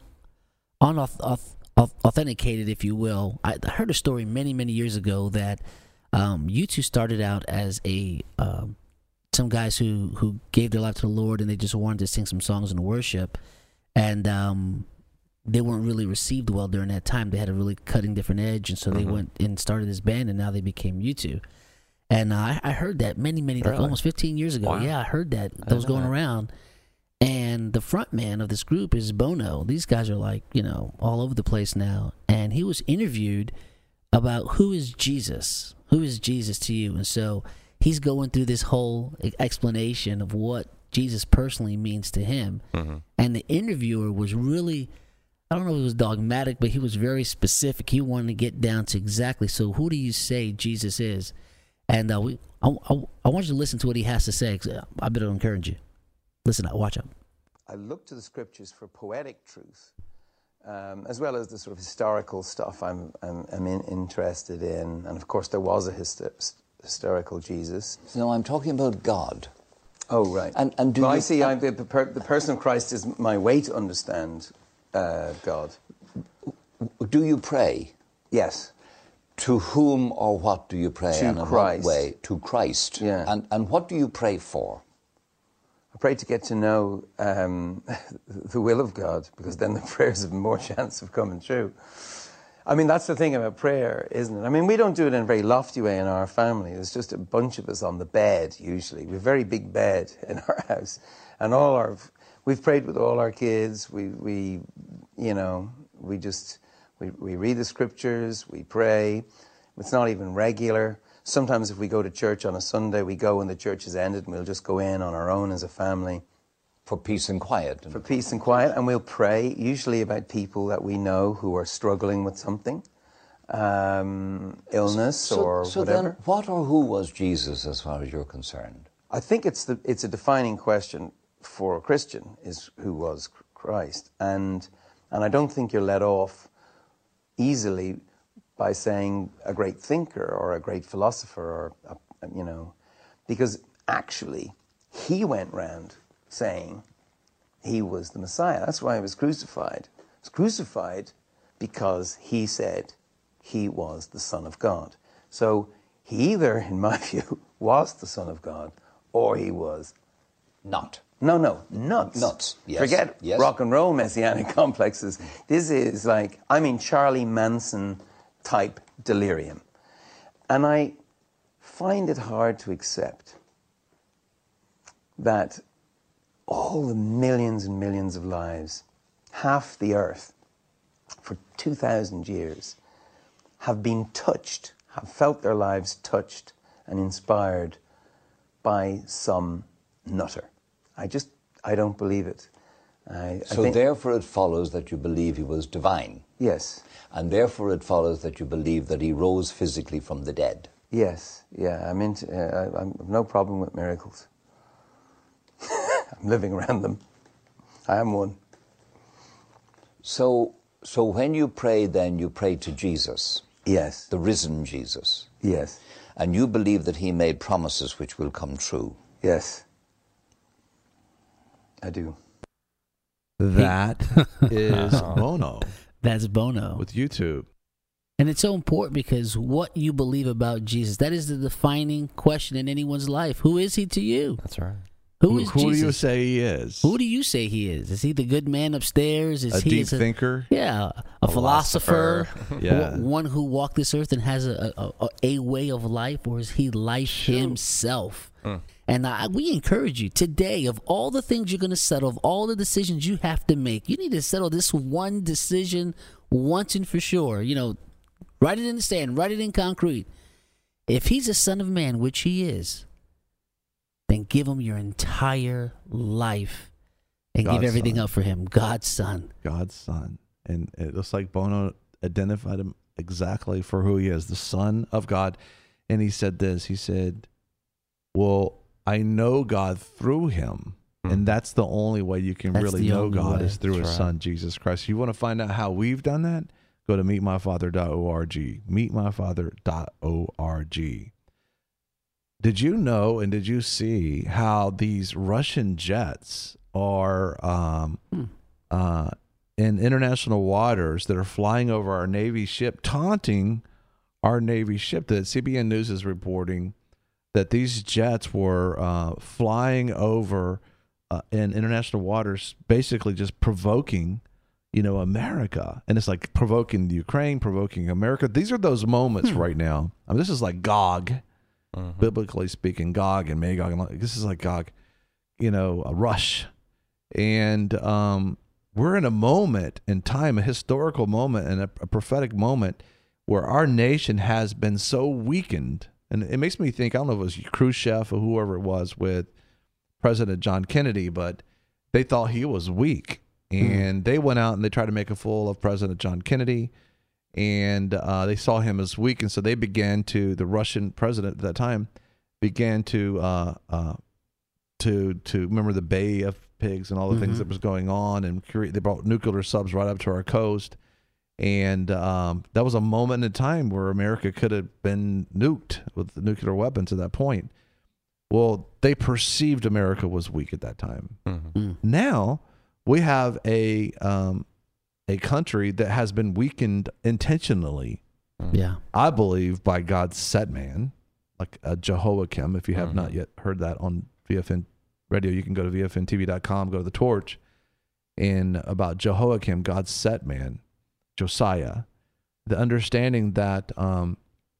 unauthenticated, if you will. I heard a story many, many years ago that um, U two started out as a, um, some guys who, who gave their life to the Lord, and they just wanted to sing some songs in worship. And, um, they weren't really received well during that time. They had a really cutting different edge, and so they mm-hmm. went and started this band, and now they became U two. And uh, I, I heard that many, many, really? like almost fifteen years ago. Wow. Yeah, I heard that. That was going that. around. And the front man of this group is Bono. These guys are like, you know, all over the place now. And he was interviewed about who is Jesus? Who is Jesus to you? And so he's going through this whole explanation of what Jesus personally means to him. Mm-hmm. And the interviewer was really, I don't know if it was dogmatic, but he was very specific. He wanted to get down to exactly, so who do you say Jesus is? And uh, we, I, I, I want you to listen to what he has to say, because I better encourage you. Listen out, watch out. I look to the scriptures for poetic truth, um, as well as the sort of historical stuff I'm, I'm, I'm in, interested in. And of course, there was a hyster- historical Jesus. No, I'm talking about God. Oh, right. And, and do well, you, I see, I, the, per, the person of Christ is my way to understand Uh, God. Do you pray? Yes. To whom or what do you pray? To and in Christ. What way? To Christ. Yeah. And and what do you pray for? I pray to get to know um, the will of God, because then the prayers have more chance of coming true. I mean, that's the thing about prayer, isn't it? I mean, we don't do it in a very lofty way in our family. There's just a bunch of us on the bed, usually. We have a very big bed in our house. And all our... We've prayed with all our kids. We, we, you know, we just, we, we read the scriptures, we pray. It's not even regular. Sometimes if we go to church on a Sunday, we go when the church is ended, and we'll just go in on our own as a family. For peace and quiet. For peace and quiet, and we'll pray, usually about people that we know who are struggling with something, um, illness so, or so whatever. Then what or who was Jesus as far as you're concerned? I think it's the it's a defining question for a Christian, is who was Christ. And and I don't think you're let off easily by saying a great thinker or a great philosopher, or, a, you know, because actually he went round saying he was the Messiah. That's why he was crucified. He was crucified because he said he was the Son of God. So he either, in my view, was the Son of God, or he was not. No, no, nuts. Nuts, yes. Forget yes. rock and roll messianic complexes. This is like, I mean, Charlie Manson type delirium. And I find it hard to accept that all the millions and millions of lives half the earth for two thousand years have been touched, have felt their lives touched and inspired by some nutter. I just, I don't believe it. I, so I think, therefore it follows that you believe he was divine. Yes. And therefore it follows that you believe that he rose physically from the dead. Yes, yeah, I'm into, uh, I, I'm no problem with miracles. I'm living around them. I am one. So, so when you pray, then you pray to Jesus. Yes. The risen Jesus. Yes. And you believe that he made promises which will come true. Yes. I do. That is Bono. That's Bono. With YouTube. And it's so important because what you believe about Jesus, that is the defining question in anyone's life. Who is he to you? That's right. Who is who Jesus? do you say he is? Who do you say he is? Is he the good man upstairs? Is a he deep is a, thinker? Yeah, a philosopher. philosopher. Yeah. One who walked this earth and has a, a, a, a way of life, or is he life Sure. himself? Mm. And I, we encourage you today, of all the things you're going to settle, of all the decisions you have to make, you need to settle this one decision once and for sure. You know, write it in the sand, write it in concrete. If he's a son of man, which he is, then give him your entire life and God's give everything son. up for him. God's son. God's son. And it looks like Bono identified him exactly for who he is, the Son of God. And he said this, he said, well, I know God through him. Mm. And that's the only way you can That's really the know only God way. is through That's his right. son, Jesus Christ. You want to find out how we've done that? Go to meet my father dot org. meet my father dot org. Did you know and did you see how these Russian jets are um, Hmm. uh, in international waters that are flying over our Navy ship, taunting our Navy ship? That C B N News is reporting that these jets were uh, flying over uh, in international waters, basically just provoking, you know, America. And it's like provoking Ukraine, provoking America. These are those moments Hmm. right now. I mean, this is like Gog. Mhm. Biblically speaking, Gog and Magog, and like- this is like Gog, you know, a rush, and um, we're in a moment in time, a historical moment, and a, a prophetic moment where our nation has been so weakened, and it makes me think. I don't know if it was Khrushchev or whoever it was with President John Kennedy, but they thought he was weak, and they went out and they tried to make a fool of President John Kennedy. And uh, they saw him as weak, and so they began to, the Russian president at that time began to, uh, uh, to, to remember the Bay of Pigs and all the things Mhm. that was going on, and create, they brought nuclear subs right up to our coast, and um, that was a moment in time where America could have been nuked with the nuclear weapons at that point. Well, they perceived America was weak at that time. Mhm. Mm. Now we have a um, a country that has been weakened intentionally, Yeah. I believe, by God's set man, like a Jehoiakim. If you have Mhm. not yet heard that on V F N radio, you can go to V F N T V dot com, go to the Torch, and about Jehoiakim, God's set man, Josiah, the understanding that um,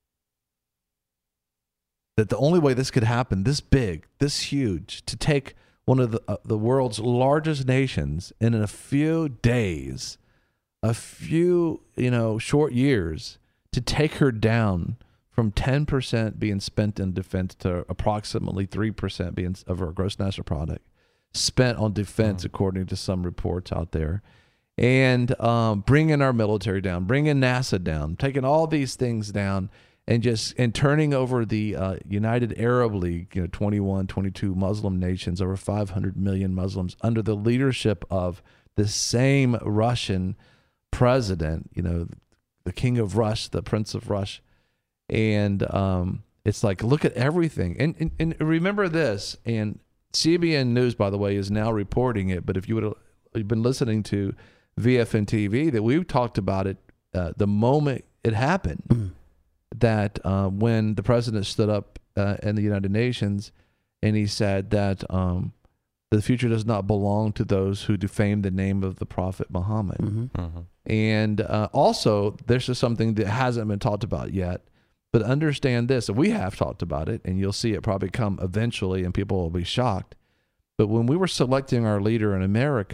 that the only way this could happen, this big, this huge, to take one of the uh, the world's largest nations, and in a few days, a few, you know, short years, to take her down from ten percent being spent in defense to approximately three percent being of our gross national product spent on defense, mm. according to some reports out there, and um, bringing our military down, bringing NASA down, taking all these things down, and just and turning over the uh, United Arab League, you know, twenty-one, twenty-two Muslim nations, over five hundred million Muslims, under the leadership of the same Russian president, you know, the king of Rush, the prince of Rush. And um, it's like, look at everything. And, and, and remember this, and C B N News, by the way, is now reporting it. But if you would have been listening to V F N T V, that we've talked about it uh, the moment it happened, mm. that uh, when the president stood up uh, in the United Nations and he said that um, the future does not belong to those who defame the name of the Prophet Muhammad. Mm-hmm. Mm-hmm. And uh, also, there's just something that hasn't been talked about yet. But understand this, we have talked about it, and you'll see it probably come eventually, and people will be shocked. But when we were selecting our leader in America,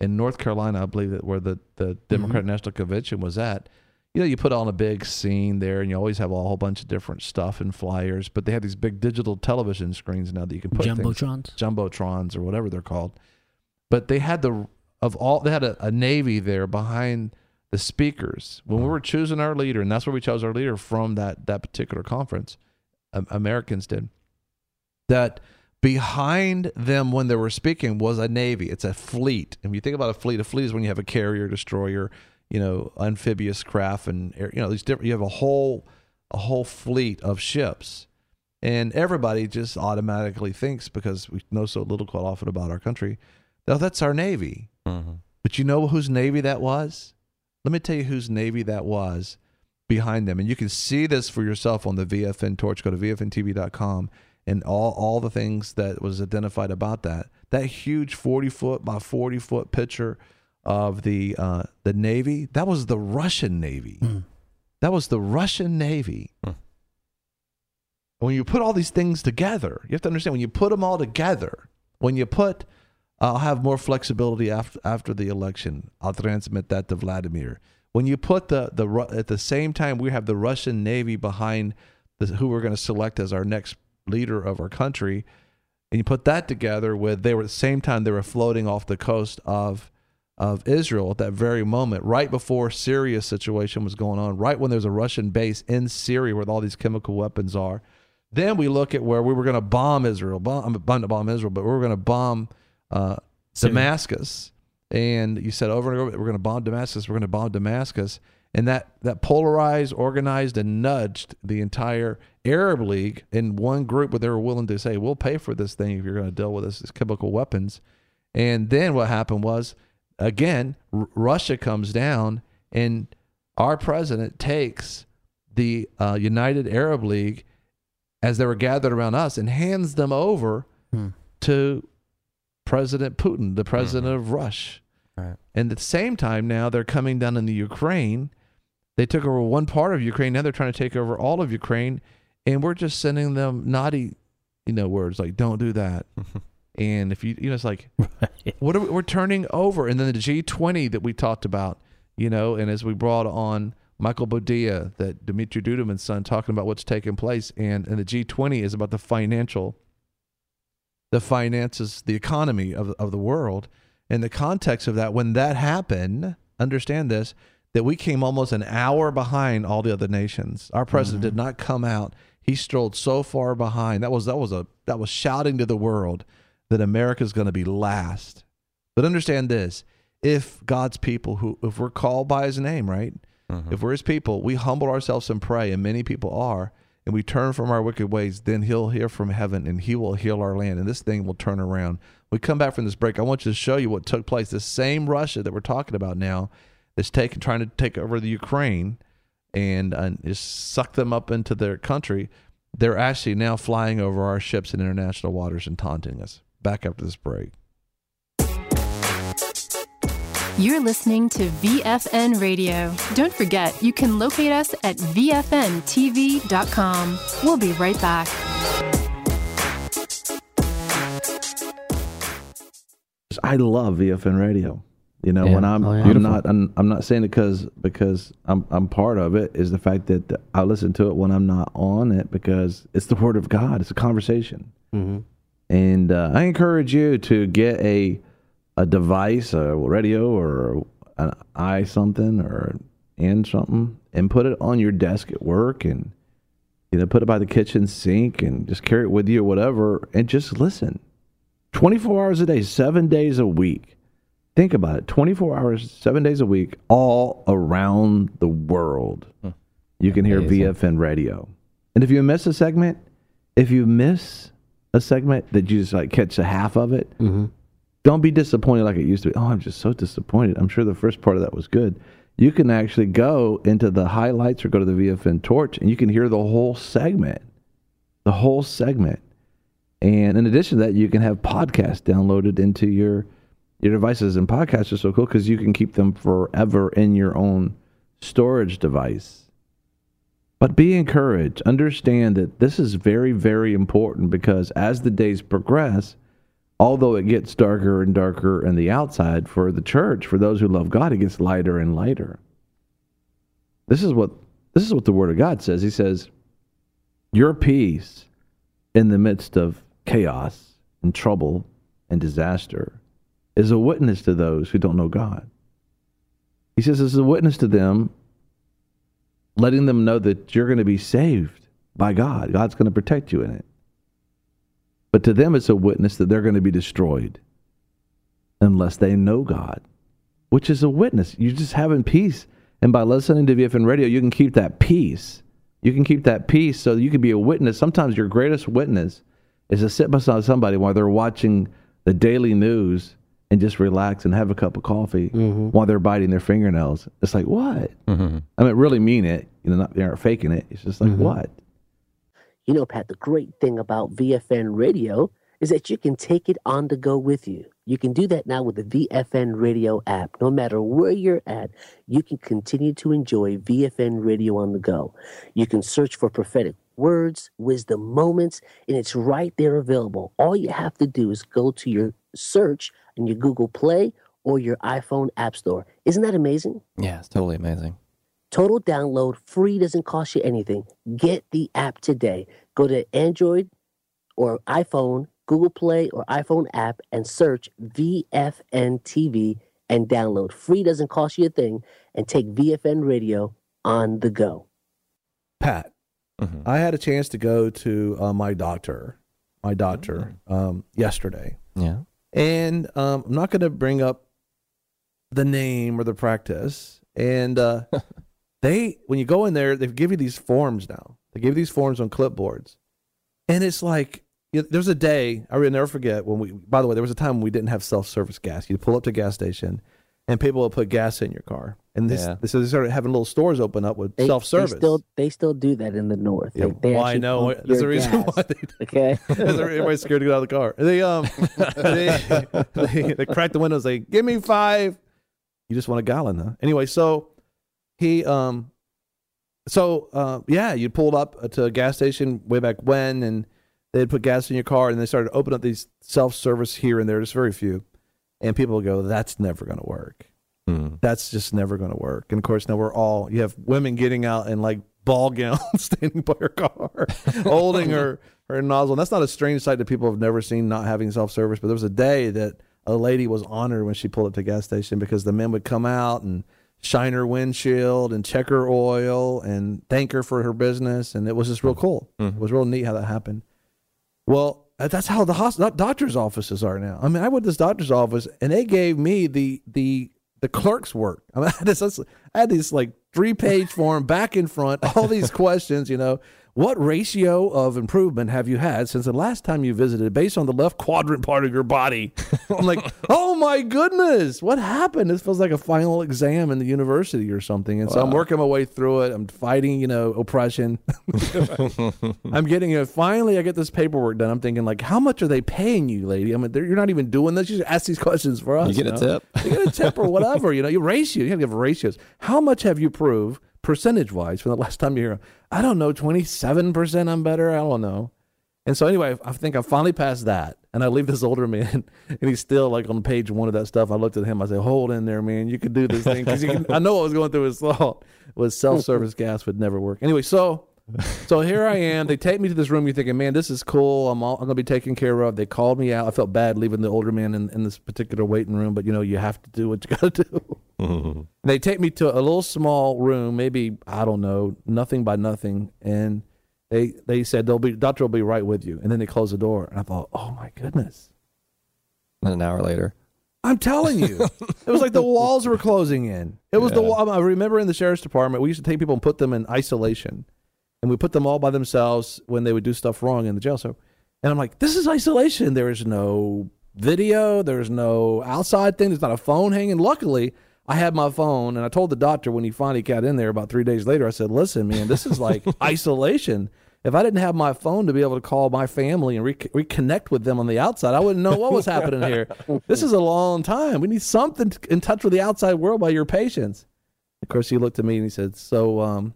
in North Carolina, I believe that where the, the Democratic mm-hmm. National Convention was at, you know, you put on a big scene there, and you always have a whole bunch of different stuff and flyers, but they have these big digital television screens now that you can put Jumbotrons? things, Jumbotrons or whatever they're called. But they had the of all they had a, a Navy there behind the speakers when we were choosing our leader, and that's where we chose our leader from that that particular conference. Um, Americans did that. Behind them when they were speaking was a Navy. It's a fleet. And when you think about a fleet, a fleet is when you have a carrier, destroyer, you know, amphibious craft, and you know these different. You have a whole a whole fleet of ships, and everybody just automatically thinks, because we know so little quite often about our country, that that's our Navy. Mm-hmm. But you know whose Navy that was? Let me tell you whose Navy that was behind them, and you can see this for yourself on the V F N torch. Go to V F N T V dot com. And all, all the things that was identified about that. That huge forty foot by forty foot picture of the uh, the Navy, that was the Russian Navy. Mm. That was the Russian Navy. Mm. When you put all these things together, you have to understand, when you put them all together, when you put, I'll have more flexibility after after the election, I'll transmit that to Vladimir. When you put the, the at the same time, we have the Russian Navy behind the, who we're going to select as our next leader of our country, and you put that together with they were at the same time they were floating off the coast of of Israel at that very moment, right before Syria's situation was going on, right when there's a Russian base in Syria where all these chemical weapons are. Then we look at where we were going to bomb Israel, bomb, bomb, bomb Israel, but we were going to bomb uh, Damascus. And you said over and over, we're going to bomb Damascus, we're going to bomb Damascus. And that, that polarized, organized, and nudged the entire Arab League in one group where they were willing to say, we'll pay for this thing if you're going to deal with this, this chemical weapons. And then what happened was, again, R- Russia comes down, and our president takes the uh, United Arab League as they were gathered around us and hands them over hmm. to President Putin, the president mm-hmm. of Russia. Right. And at the same time now they're coming down in the Ukraine. They took over one part of Ukraine. Now they're trying to take over all of Ukraine, and we're just sending them naughty, you know, words like "don't do that." And if you, you know, it's like, right. what are we, we're turning over. And then the G twenty that we talked about, you know, and as we brought on Michael Bodea, that Dmitry Duduman's son, talking about what's taking place, and and the G twenty is about the financial, the finances, the economy of of the world. In the context of that, when that happened, understand this, that we came almost an hour behind all the other nations. Our president mm-hmm. did not come out. He strolled so far behind. That was that was a that was shouting to the world that America's going to be last. But understand this: if God's people, who if we're called by His name, right? Mm-hmm. If we're His people, we humble ourselves and pray, and many people are, and we turn from our wicked ways, then He'll hear from heaven, and He will heal our land, and this thing will turn around. We come back from this break. I want you to show you what took place. This same Russia that we're talking about now, that's taking, trying to take over the Ukraine and uh, just suck them up into their country. They're actually now flying over our ships in international waters and taunting us. Back after this break. You're listening to V F N Radio. Don't forget, you can locate us at V F N T V dot com. We'll be right back. I love V F N Radio. You know, yeah. when I'm, oh, yeah. I'm not, I'm, I'm not saying it because because I'm, I'm part of it. Is the fact that I listen to it when I'm not on it, because it's the Word of God. It's a conversation, mm-hmm. and uh, I encourage you to get a a device, a radio, or an i something, or and something, and put it on your desk at work, and you know, put it by the kitchen sink, and just carry it with you or whatever, and just listen. twenty-four hours a day, seven days a week. Think about it. twenty-four hours, seven days a week, all around the world. Hmm. You can hear Amazing. V F N Radio. And if you miss a segment, if you miss a segment that you just like catch a half of it, mm-hmm. don't be disappointed like it used to be. Oh, I'm just so disappointed. I'm sure the first part of that was good. You can actually go into the highlights or go to the V F N Torch, and you can hear the whole segment. The whole segment. And in addition to that, you can have podcasts downloaded into your your devices. And podcasts are so cool because you can keep them forever in your own storage device. But be encouraged. Understand that this is very, very important, because as the days progress, although it gets darker and darker on the outside, for the church, for those who love God, it gets lighter and lighter. This is what this is what the Word of God says. He says, your peace in the midst of chaos and trouble and disaster is a witness to those who don't know God. He says it's a witness to them, letting them know that you're going to be saved by God. God's going to protect you in it. But to them, it's a witness that they're going to be destroyed unless they know God, which is a witness. You're just having peace. And by listening to V F N Radio, you can keep that peace. You can keep that peace so that you can be a witness. Sometimes your greatest witness is to sit beside somebody while they're watching the daily news and just relax and have a cup of coffee mm-hmm. while they're biting their fingernails. It's like, what? Mm-hmm. I mean, really mean it. You know, not, they aren't faking it. It's just like, mm-hmm. what? You know, Pat, the great thing about V F N Radio is that you can take it on the go with you. You can do that now with the V F N Radio app. No matter where you're at, you can continue to enjoy V F N Radio on the go. You can search for prophetic words, wisdom moments, and it's right there available. All you have to do is go to your search in your Google Play or your iPhone App Store. Isn't that amazing? Yeah, it's totally amazing. Total download, free, doesn't cost you anything. Get the app today. Go to Android or iPhone, Google Play or iPhone app and search V F N T V and download. Free, doesn't cost you a thing, and take V F N Radio on the go. Pat, mm-hmm. I had a chance to go to uh, my doctor, my doctor mm-hmm. um, yesterday. Yeah. And um, I'm not going to bring up the name or the practice. And uh, they, when you go in there, they give you these forms now. They give you these forms on clipboards. And it's like, you know, there's a day, I will never forget, when we, by the way, there was a time when we didn't have self-service gas. You'd pull up to a gas station, and people would put gas in your car. And this, yeah. so they started having little stores open up with they, self-service. They still, they still do that in the north. Yeah, they, they well, I know. There's a reason gas. why they do. Okay. Everybody's scared to get out of the car. They um, they, they, they crack the windows. They give me five. You just want a gallon, huh? Anyway, so he um, so uh, yeah, you pulled up to a gas station way back when, and they'd put gas in your car, and they started to open up these self-service here and there, just very few, and people would go, "That's never going to work." Hmm. That's just never going to work. And of course, now we're all, you have women getting out in like ball gowns, standing by her car, holding her, her nozzle. And that's not a strange sight that people have never seen, not having self-service. But there was a day that a lady was honored when she pulled up to a gas station, because the men would come out and shine her windshield and check her oil and thank her for her business. And it was just real cool. Mm-hmm. It was real neat how that happened. Well, that's how the hospital, doctor's offices are now. I mean, I went to this doctor's office, and they gave me the, the, the clerk's work. I, mean, I, had this, I had this like three-page form back in front, all these questions, you know. What ratio of improvement have you had since the last time you visited based on the left quadrant part of your body? I'm like, oh my goodness, what happened? This feels like a final exam in the university or something. And wow. So I'm working my way through it. I'm fighting, you know, oppression. I'm getting it. Finally, I get this paperwork done. I'm thinking, like, how much are they paying you, lady? I mean, you're not even doing this. You just ask these questions for us. You get you a know? tip. You get a tip or whatever. You know, you ratio. You got to give ratios. How much have you proved percentage-wise from the last time you hear? I don't know, twenty-seven percent I'm better. I don't know. And so anyway, I think I finally passed that. And I leave this older man, and he's still like on page one of that stuff. I looked at him. I said, hold in there, man. You could do this thing. Because I know what was going through his thought was self-service gas would never work. Anyway, so so here I am. They take me to this room. You're thinking, man, this is cool. I'm all, I'm going to be taken care of. They called me out. I felt bad leaving the older man in, in this particular waiting room. But, you know, you have to do what you got to do. Mm-hmm. They take me to a little small room, maybe, I don't know, nothing by nothing. And they they said, they'll be doctor will be right with you. And then they closed the door. And I thought, oh, my goodness. And an hour later. I'm telling you. It was like the walls were closing in. It was yeah. the wall. I remember in the sheriff's department, we used to take people and put them in isolation. And we put them all by themselves when they would do stuff wrong in the jail. So, and I'm like, this is isolation. There is no video. There's no outside thing. There's not a phone hanging. Luckily, I had my phone, and I told the doctor when he finally got in there about three days later, I said, listen, man, this is like isolation. If I didn't have my phone to be able to call my family and re- reconnect with them on the outside, I wouldn't know what was happening here. This is a long time. We need something in touch with the outside world by your patients. Of course, he looked at me and he said, so, um,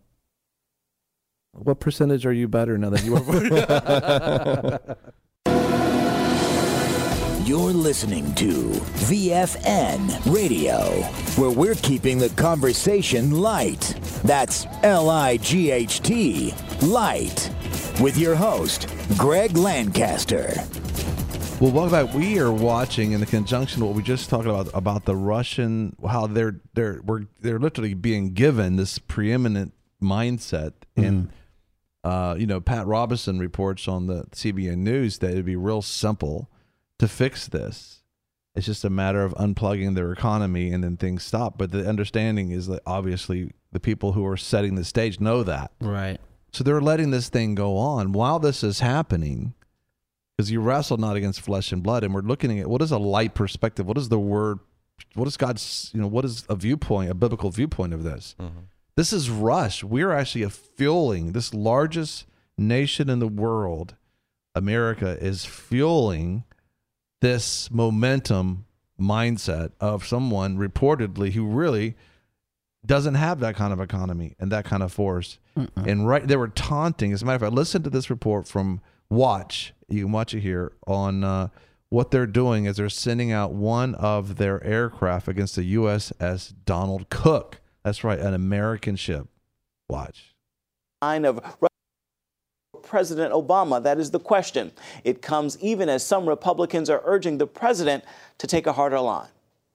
what percentage are you better now that you are? You're listening to V F N Radio, where we're keeping the conversation light. That's L I G H T, light. With your host, Greg Lancaster. Well, welcome back. We are watching in the conjunction what we just talked about about the Russian, how they're they're we're, they're literally being given this preeminent mindset. Mm-hmm. And uh, you know, Pat Robertson reports on the C B N News that it'd be real simple to fix this. It's just a matter of unplugging their economy and then things stop. But the understanding is that obviously the people who are setting the stage know that. Right. So they're letting this thing go on while this is happening, because you wrestle not against flesh and blood. And we're looking at what is a light perspective? What is the word? What is God's, you know, what is a viewpoint, a biblical viewpoint of this? Mm-hmm. This is rush. We're actually fueling this largest nation in the world. America is fueling this momentum mindset of someone reportedly who really doesn't have that kind of economy and that kind of force. Mm-mm. And right, they were taunting. As a matter of fact, listen to this report from Watch. You can watch it here on uh, what they're doing is they're sending out one of their aircraft against the U S S Donald Cook. That's right, an American ship. Watch. Line of President Obama? That is the question. It comes even as some Republicans are urging the president to take a harder line.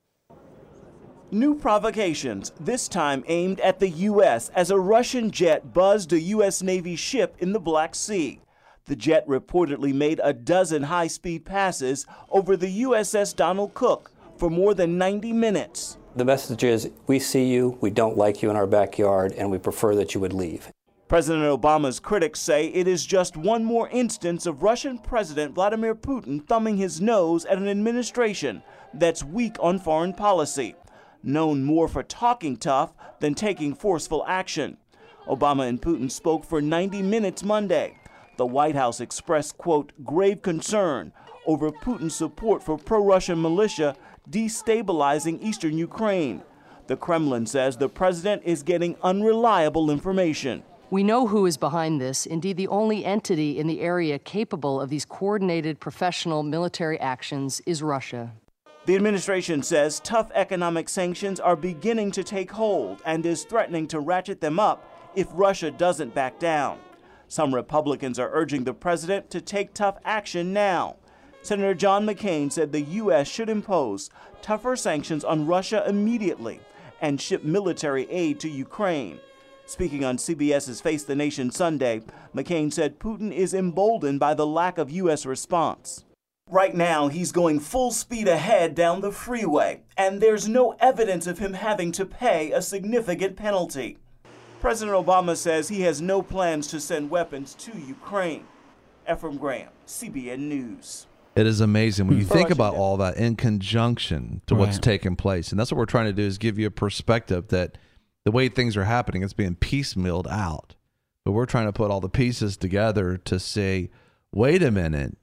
New provocations, this time aimed at the U S as a Russian jet buzzed a U S Navy ship in the Black Sea. The jet reportedly made a dozen high-speed passes over the U S S Donald Cook for more than ninety minutes. The message is, we see you, we don't like you in our backyard, and we prefer that you would leave. President Obama's critics say it is just one more instance of Russian President Vladimir Putin thumbing his nose at an administration that's weak on foreign policy, known more for talking tough than taking forceful action. Obama and Putin spoke for ninety minutes Monday. The White House expressed, quote, grave concern over Putin's support for pro-Russian militia destabilizing eastern Ukraine. The Kremlin says the president is getting unreliable information. We know who is behind this. Indeed, the only entity in the area capable of these coordinated professional military actions is Russia. The administration says tough economic sanctions are beginning to take hold and is threatening to ratchet them up if Russia doesn't back down. Some Republicans are urging the president to take tough action now. Senator John McCain said the U S should impose tougher sanctions on Russia immediately and ship military aid to Ukraine. Speaking on CBS's Face the Nation Sunday, McCain said Putin is emboldened by the lack of U S response. Right now, he's going full speed ahead down the freeway, and there's no evidence of him having to pay a significant penalty. President Obama says he has no plans to send weapons to Ukraine. Ephraim Graham, C B N News. It is amazing when you think about all that in conjunction to what's taking place. And that's what we're trying to do, is give you a perspective that the way things are happening, it's being piecemealed out. But we're trying to put all the pieces together to say, wait a minute,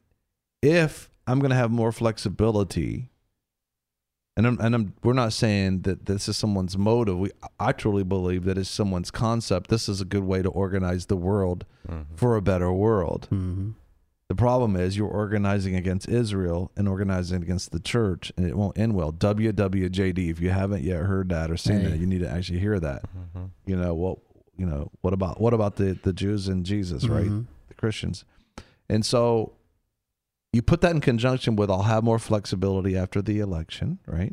if I'm going to have more flexibility, and I'm, and I'm, we're not saying that this is someone's motive. We, I truly believe that it's someone's concept. This is a good way to organize the world mm-hmm. for a better world. Mm-hmm. The problem is you're organizing against Israel and organizing against the church, and it won't end well. W W J D, if you haven't yet heard that or seen hey. that, you need to actually hear that. Mm-hmm. You know, what you know, what about what about the, the Jews and Jesus, mm-hmm. right? The Christians. And so you put that in conjunction with, I'll have more flexibility after the election, right?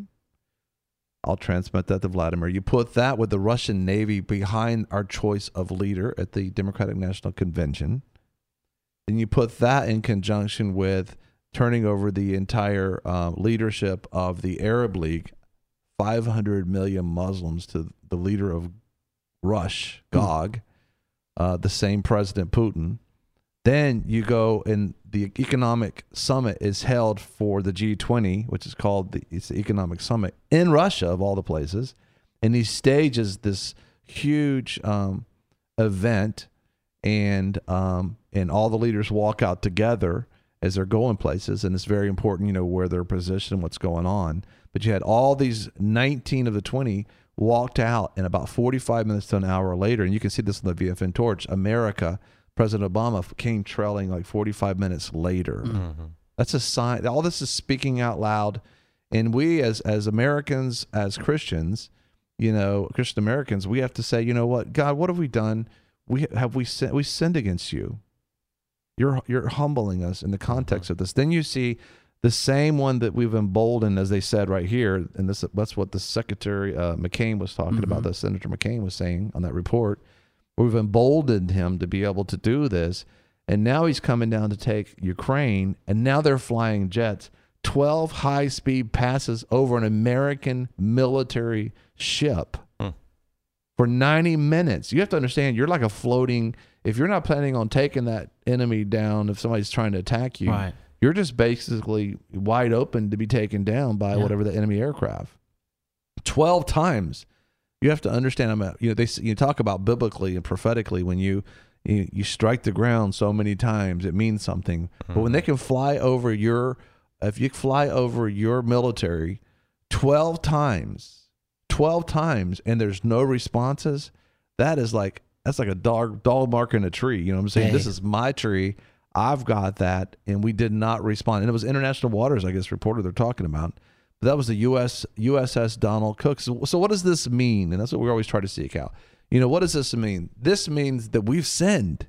I'll transmit that to Vladimir. You put that with the Russian Navy behind our choice of leader at the Democratic National Convention. Then you put that in conjunction with turning over the entire uh, leadership of the Arab League, five hundred million Muslims, to the leader of Rush, Gog, uh, the same President Putin. Then you go, and the economic summit is held for the G twenty, which is called the, it's the economic summit in Russia, of all the places. And he stages this huge um, event, and um, and all the leaders walk out together as they're going places, and it's very important, you know, where they're positioned, what's going on. But you had all these nineteen of the twenty walked out, and about forty-five minutes to an hour later, and you can see this on the V F N torch, America, President Obama came trailing like forty-five minutes later. Mm-hmm. That's a sign. All this is speaking out loud. And we as as Americans, as Christians, you know, Christian Americans, we have to say, you know what, God, what have we done? We have we sinned, we sinned against you. You're you're humbling us in the context of this. Then you see the same one that we've emboldened, as they said right here, and this that's what the Secretary uh, McCain was talking mm-hmm. about, that Senator McCain was saying on that report. We've emboldened him to be able to do this, and now he's coming down to take Ukraine, and now they're flying jets. twelve high-speed passes over an American military ship hmm. for ninety minutes. You have to understand, you're like a floating, if you're not planning on taking that enemy down, if somebody's trying to attack you, right. you're just basically wide open to be taken down by yeah. whatever the enemy aircraft. twelve times. You have to understand, I'm a, you know, they you talk about biblically and prophetically, when you you, you strike the ground so many times, it means something. Mm-hmm. But when they can fly over your If you fly over your military twelve times, twelve times, and there's no responses, that is like, that's like a dog, dog mark in a tree. You know what I'm saying? Hey. This is my tree. I've got that. And we did not respond. And it was international waters, I guess, reporter they're talking about. But that was the U S U S S Donald Cook. So, so what does this mean? And that's what we always try to seek out. You know, what does this mean? This means that we've sinned.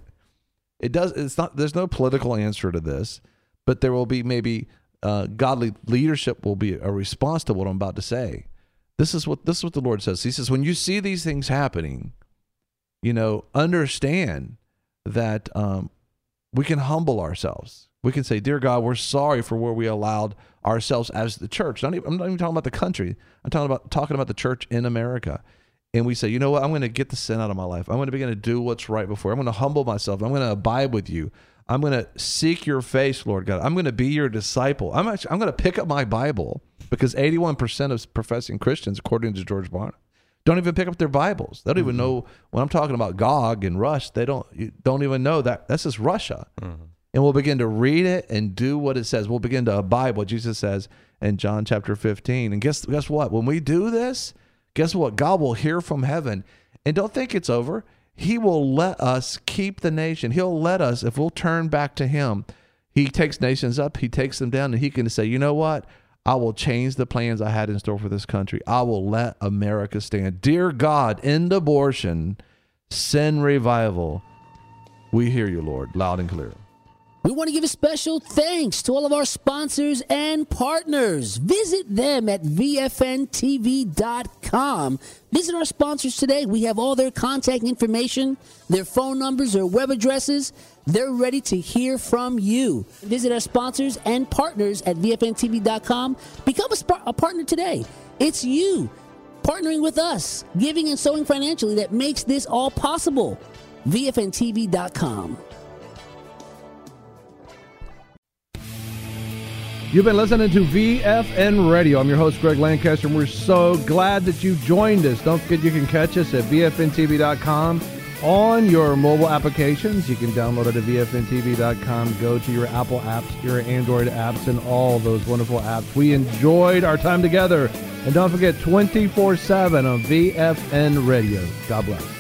It does. It's not, there's no political answer to this. But there will be maybe uh, godly leadership will be a response to what I'm about to say. This is what this is what the Lord says. He says, when you see these things happening, you know, understand that um, we can humble ourselves. We can say, dear God, we're sorry for where we allowed ourselves as the church. Not even, I'm not even talking about the country. I'm talking about talking about the church in America. And we say, you know what? I'm going to get the sin out of my life. I'm going to begin to do what's right before. I'm going to humble myself. I'm going to abide with you. I'm going to seek your face, Lord God. I'm going to be your disciple. I'm actually, I'm going to pick up my Bible, because eighty-one percent of professing Christians, according to George Barna, don't even pick up their Bibles. They don't mm-hmm. even know, when I'm talking about Gog and Rush, they don't don't even know that this is Russia. Mm-hmm. And we'll begin to read it and do what it says. We'll begin to abide what Jesus says in John chapter fifteen. And guess guess what? When we do this, guess what? God will hear from heaven. And don't think it's over. He will let us keep the nation. He'll let us, if we'll turn back to him, he takes nations up, he takes them down, and he can say, you know what? I will change the plans I had in store for this country. I will let America stand. Dear God, end abortion, send revival. We hear you, Lord, loud and clear. We want to give a special thanks to all of our sponsors and partners. Visit them at V F N T V dot com. Visit our sponsors today. We have all their contact information, their phone numbers, their web addresses. They're ready to hear from you. Visit our sponsors and partners at V F N T V dot com. Become a, sp- a partner today. It's you partnering with us, giving and sowing financially that makes this all possible. V F N T V dot com. You've been listening to V F N Radio. I'm your host, Greg Lancaster, and we're so glad that you joined us. Don't forget you can catch us at V F N T V dot com on your mobile applications. You can download it at V F N T V dot com. Go to your Apple apps, your Android apps, and all those wonderful apps. We enjoyed our time together. And don't forget, twenty-four seven on V F N Radio. God bless.